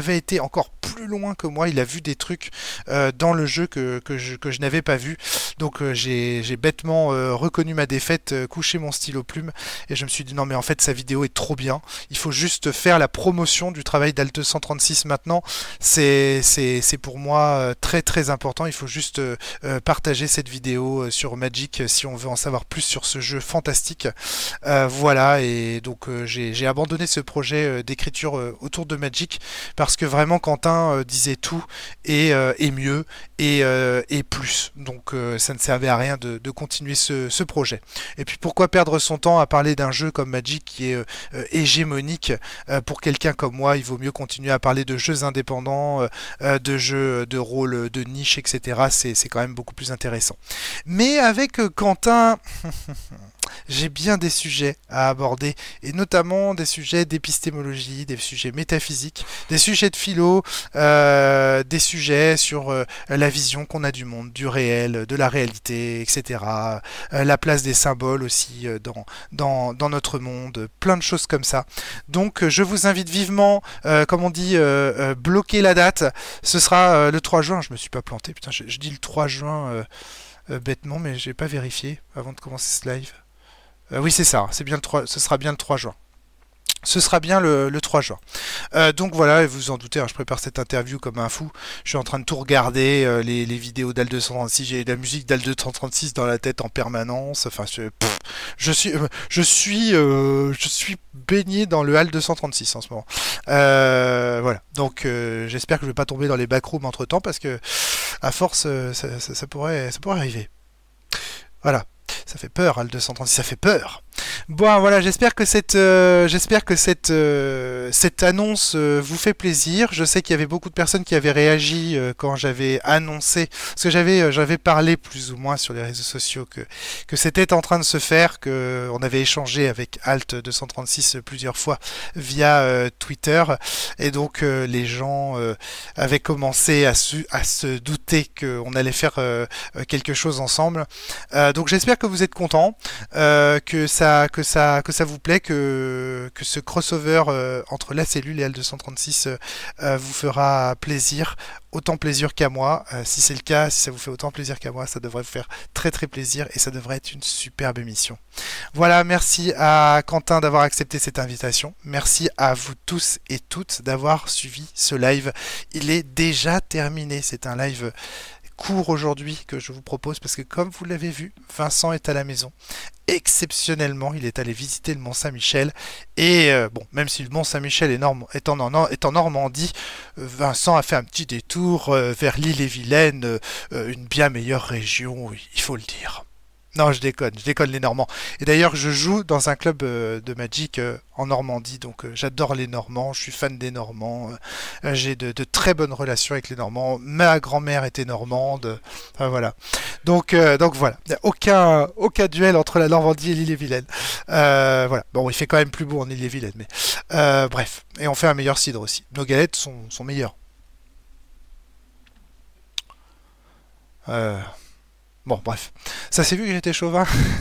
avait été encore plus loin que moi, il a vu des trucs euh, dans le jeu que, que je, que je n'avais pas vu, donc euh, j'ai, j'ai bêtement euh, reconnu ma défaite, euh, couché mon stylo plume, et je me suis dit non mais en fait sa vidéo est trop bien, il faut juste faire la promotion du travail d'Alt deux cent trente-six maintenant, c'est, c'est, c'est pour moi euh, très très important, il faut juste euh, euh, partager cette vidéo euh, sur Magic euh, si on veut en savoir plus sur ce jeu fantastique. Euh, voilà, et donc euh, j'ai, j'ai abandonné ce projet euh, d'écriture euh, autour de Magic parce que vraiment Quentin euh, disait tout et, euh, et mieux et, euh, et plus, donc euh, ça ne servait à rien de, de continuer ce, ce projet. Et puis pourquoi perdre son temps à parler d'un jeu comme Magic qui est euh, euh, hégémonique, euh, pour quelqu'un comme moi il vaut mieux continuer à parler de jeux indépendants, euh, euh, de jeux de rôle de niche, etc. c'est, c'est quand même beaucoup plus intéressant. Mais avec euh, Quentin j'ai bien des sujets à aborder, et notamment des sujets d'épistémologie, des sujets métaphysiques, des sujets de philo, euh, des sujets sur euh, la vision qu'on a du monde, du réel, de la réalité, et cetera. Euh, la place des symboles aussi euh, dans, dans, dans notre monde, plein de choses comme ça. Donc euh, je vous invite vivement, euh, comme on dit, euh, euh, bloquer la date. Ce sera euh, le trois juin, je me suis pas planté, putain, je, je dis le trois juin euh, euh, bêtement, mais j'ai pas vérifié avant de commencer ce live. Euh, oui, c'est ça, c'est bien le trois, ce sera bien le trois juin. Ce sera bien le, le trois juin. Euh, donc voilà, vous vous en doutez, hein, je prépare cette interview comme un fou. Je suis en train de tout regarder, euh, les, les vidéos d'Alt deux cent trente-six, j'ai la musique d'Alt deux cent trente-six dans la tête en permanence. Enfin, je, pff, je suis, euh, je suis, euh, je suis baigné dans le Alt deux cent trente-six en ce moment. Euh, voilà. Donc euh, j'espère que je vais pas tomber dans les backrooms entre temps parce que à force, euh, ça, ça, ça pourrait, ça pourrait arriver. Voilà. Ça fait peur, Alt deux cent trente-six, ça fait peur. Bon, voilà, j'espère que cette, euh, j'espère que cette, euh, cette annonce euh, vous fait plaisir. Je sais qu'il y avait beaucoup de personnes qui avaient réagi euh, quand j'avais annoncé, parce que j'avais, euh, j'avais parlé plus ou moins sur les réseaux sociaux que, que c'était en train de se faire, que on avait échangé avec Alt deux cent trente-six plusieurs fois via euh, Twitter, et donc euh, les gens euh, avaient commencé à, su, à se douter qu'on allait faire euh, quelque chose ensemble. Euh, donc j'espère que vous êtes contents, euh, que ça que ça que ça vous plaît, que que ce crossover euh, entre la cellule et Alt deux cent trente-six euh, vous fera plaisir, autant plaisir qu'à moi. Euh, si c'est le cas, si ça vous fait autant plaisir qu'à moi, ça devrait vous faire très très plaisir et ça devrait être une superbe émission. Voilà, merci à Quentin d'avoir accepté cette invitation. Merci à vous tous et toutes d'avoir suivi ce live. Il est déjà terminé. C'est un live court aujourd'hui que je vous propose parce que comme vous l'avez vu, Vincent est à la maison. Exceptionnellement, il est allé visiter le Mont-Saint-Michel et euh, bon, même si le Mont-Saint-Michel est, norm- est, en, est en Normandie, euh, Vincent a fait un petit détour euh, vers l'Île-et-Vilaine, euh, une bien meilleure région, il faut le dire. Non, je déconne, je déconne les Normands. Et d'ailleurs, je joue dans un club euh, de Magic euh, en Normandie, donc euh, j'adore les Normands, je suis fan des Normands, euh, j'ai de, de très bonnes relations avec les Normands, ma grand-mère était normande, enfin voilà. Donc, euh, donc voilà, il n'y a aucun, aucun duel entre la Normandie et l'Île-et-Vilaine. Euh, voilà, bon, il fait quand même plus beau en Île-et-Vilaine, mais euh, bref. Et on fait un meilleur cidre aussi. Nos galettes sont, sont meilleures. Euh... Bon, bref. Ça s'est vu que j'étais chauvin.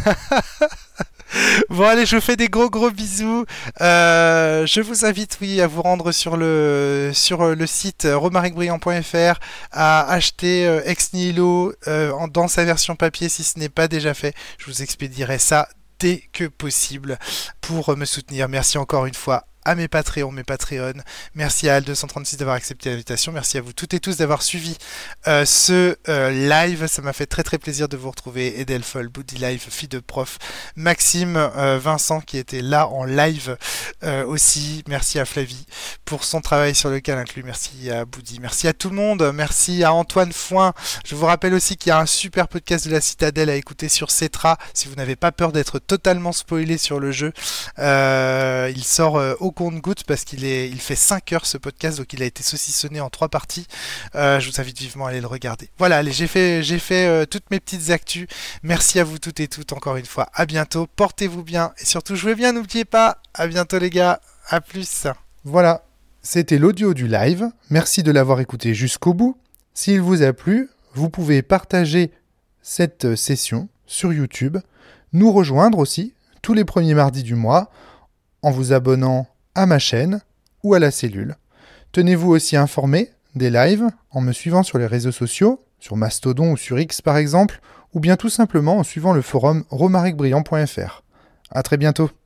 Bon, allez, je vous fais des gros gros bisous. Euh, je vous invite, oui, à vous rendre sur le, sur le site romaric brillant point f r, à acheter euh, Ex Nihilo euh, en, dans sa version papier si ce n'est pas déjà fait. Je vous expédierai ça dès que possible pour me soutenir. Merci encore une fois à mes Patreons, mes Patreons. Merci à Alt deux cent trente-six d'avoir accepté l'invitation. Merci à vous toutes et tous d'avoir suivi euh, ce euh, live. Ça m'a fait très très plaisir de vous retrouver. Edelfol, Boudy Live, Fille de Prof, Maxime, euh, Vincent qui était là en live euh, aussi. Merci à Flavie pour son travail sur le cas inclus. Merci à Boudy. Merci à tout le monde. Merci à Antoine Foin. Je vous rappelle aussi qu'il y a un super podcast de la Citadelle à écouter sur Cetra. Si vous n'avez pas peur d'être totalement spoilé sur le jeu, euh, il sort euh, au compte-gouttes parce qu'il est, il fait cinq heures ce podcast, donc il a été saucissonné en trois parties. Euh, je vous invite vivement à aller le regarder. Voilà, allez, j'ai fait, j'ai fait euh, toutes mes petites actus. Merci à vous toutes et toutes encore une fois. À bientôt, portez-vous bien et surtout jouez bien, n'oubliez pas. À bientôt les gars, à plus. Voilà, c'était l'audio du live. Merci de l'avoir écouté jusqu'au bout. S'il vous a plu, vous pouvez partager cette session sur YouTube, nous rejoindre aussi tous les premiers mardis du mois en vous abonnant à ma chaîne ou à la cellule. Tenez-vous aussi informé des lives en me suivant sur les réseaux sociaux, sur Mastodon ou sur X par exemple, ou bien tout simplement en suivant le forum romaric briand point f r. À très bientôt.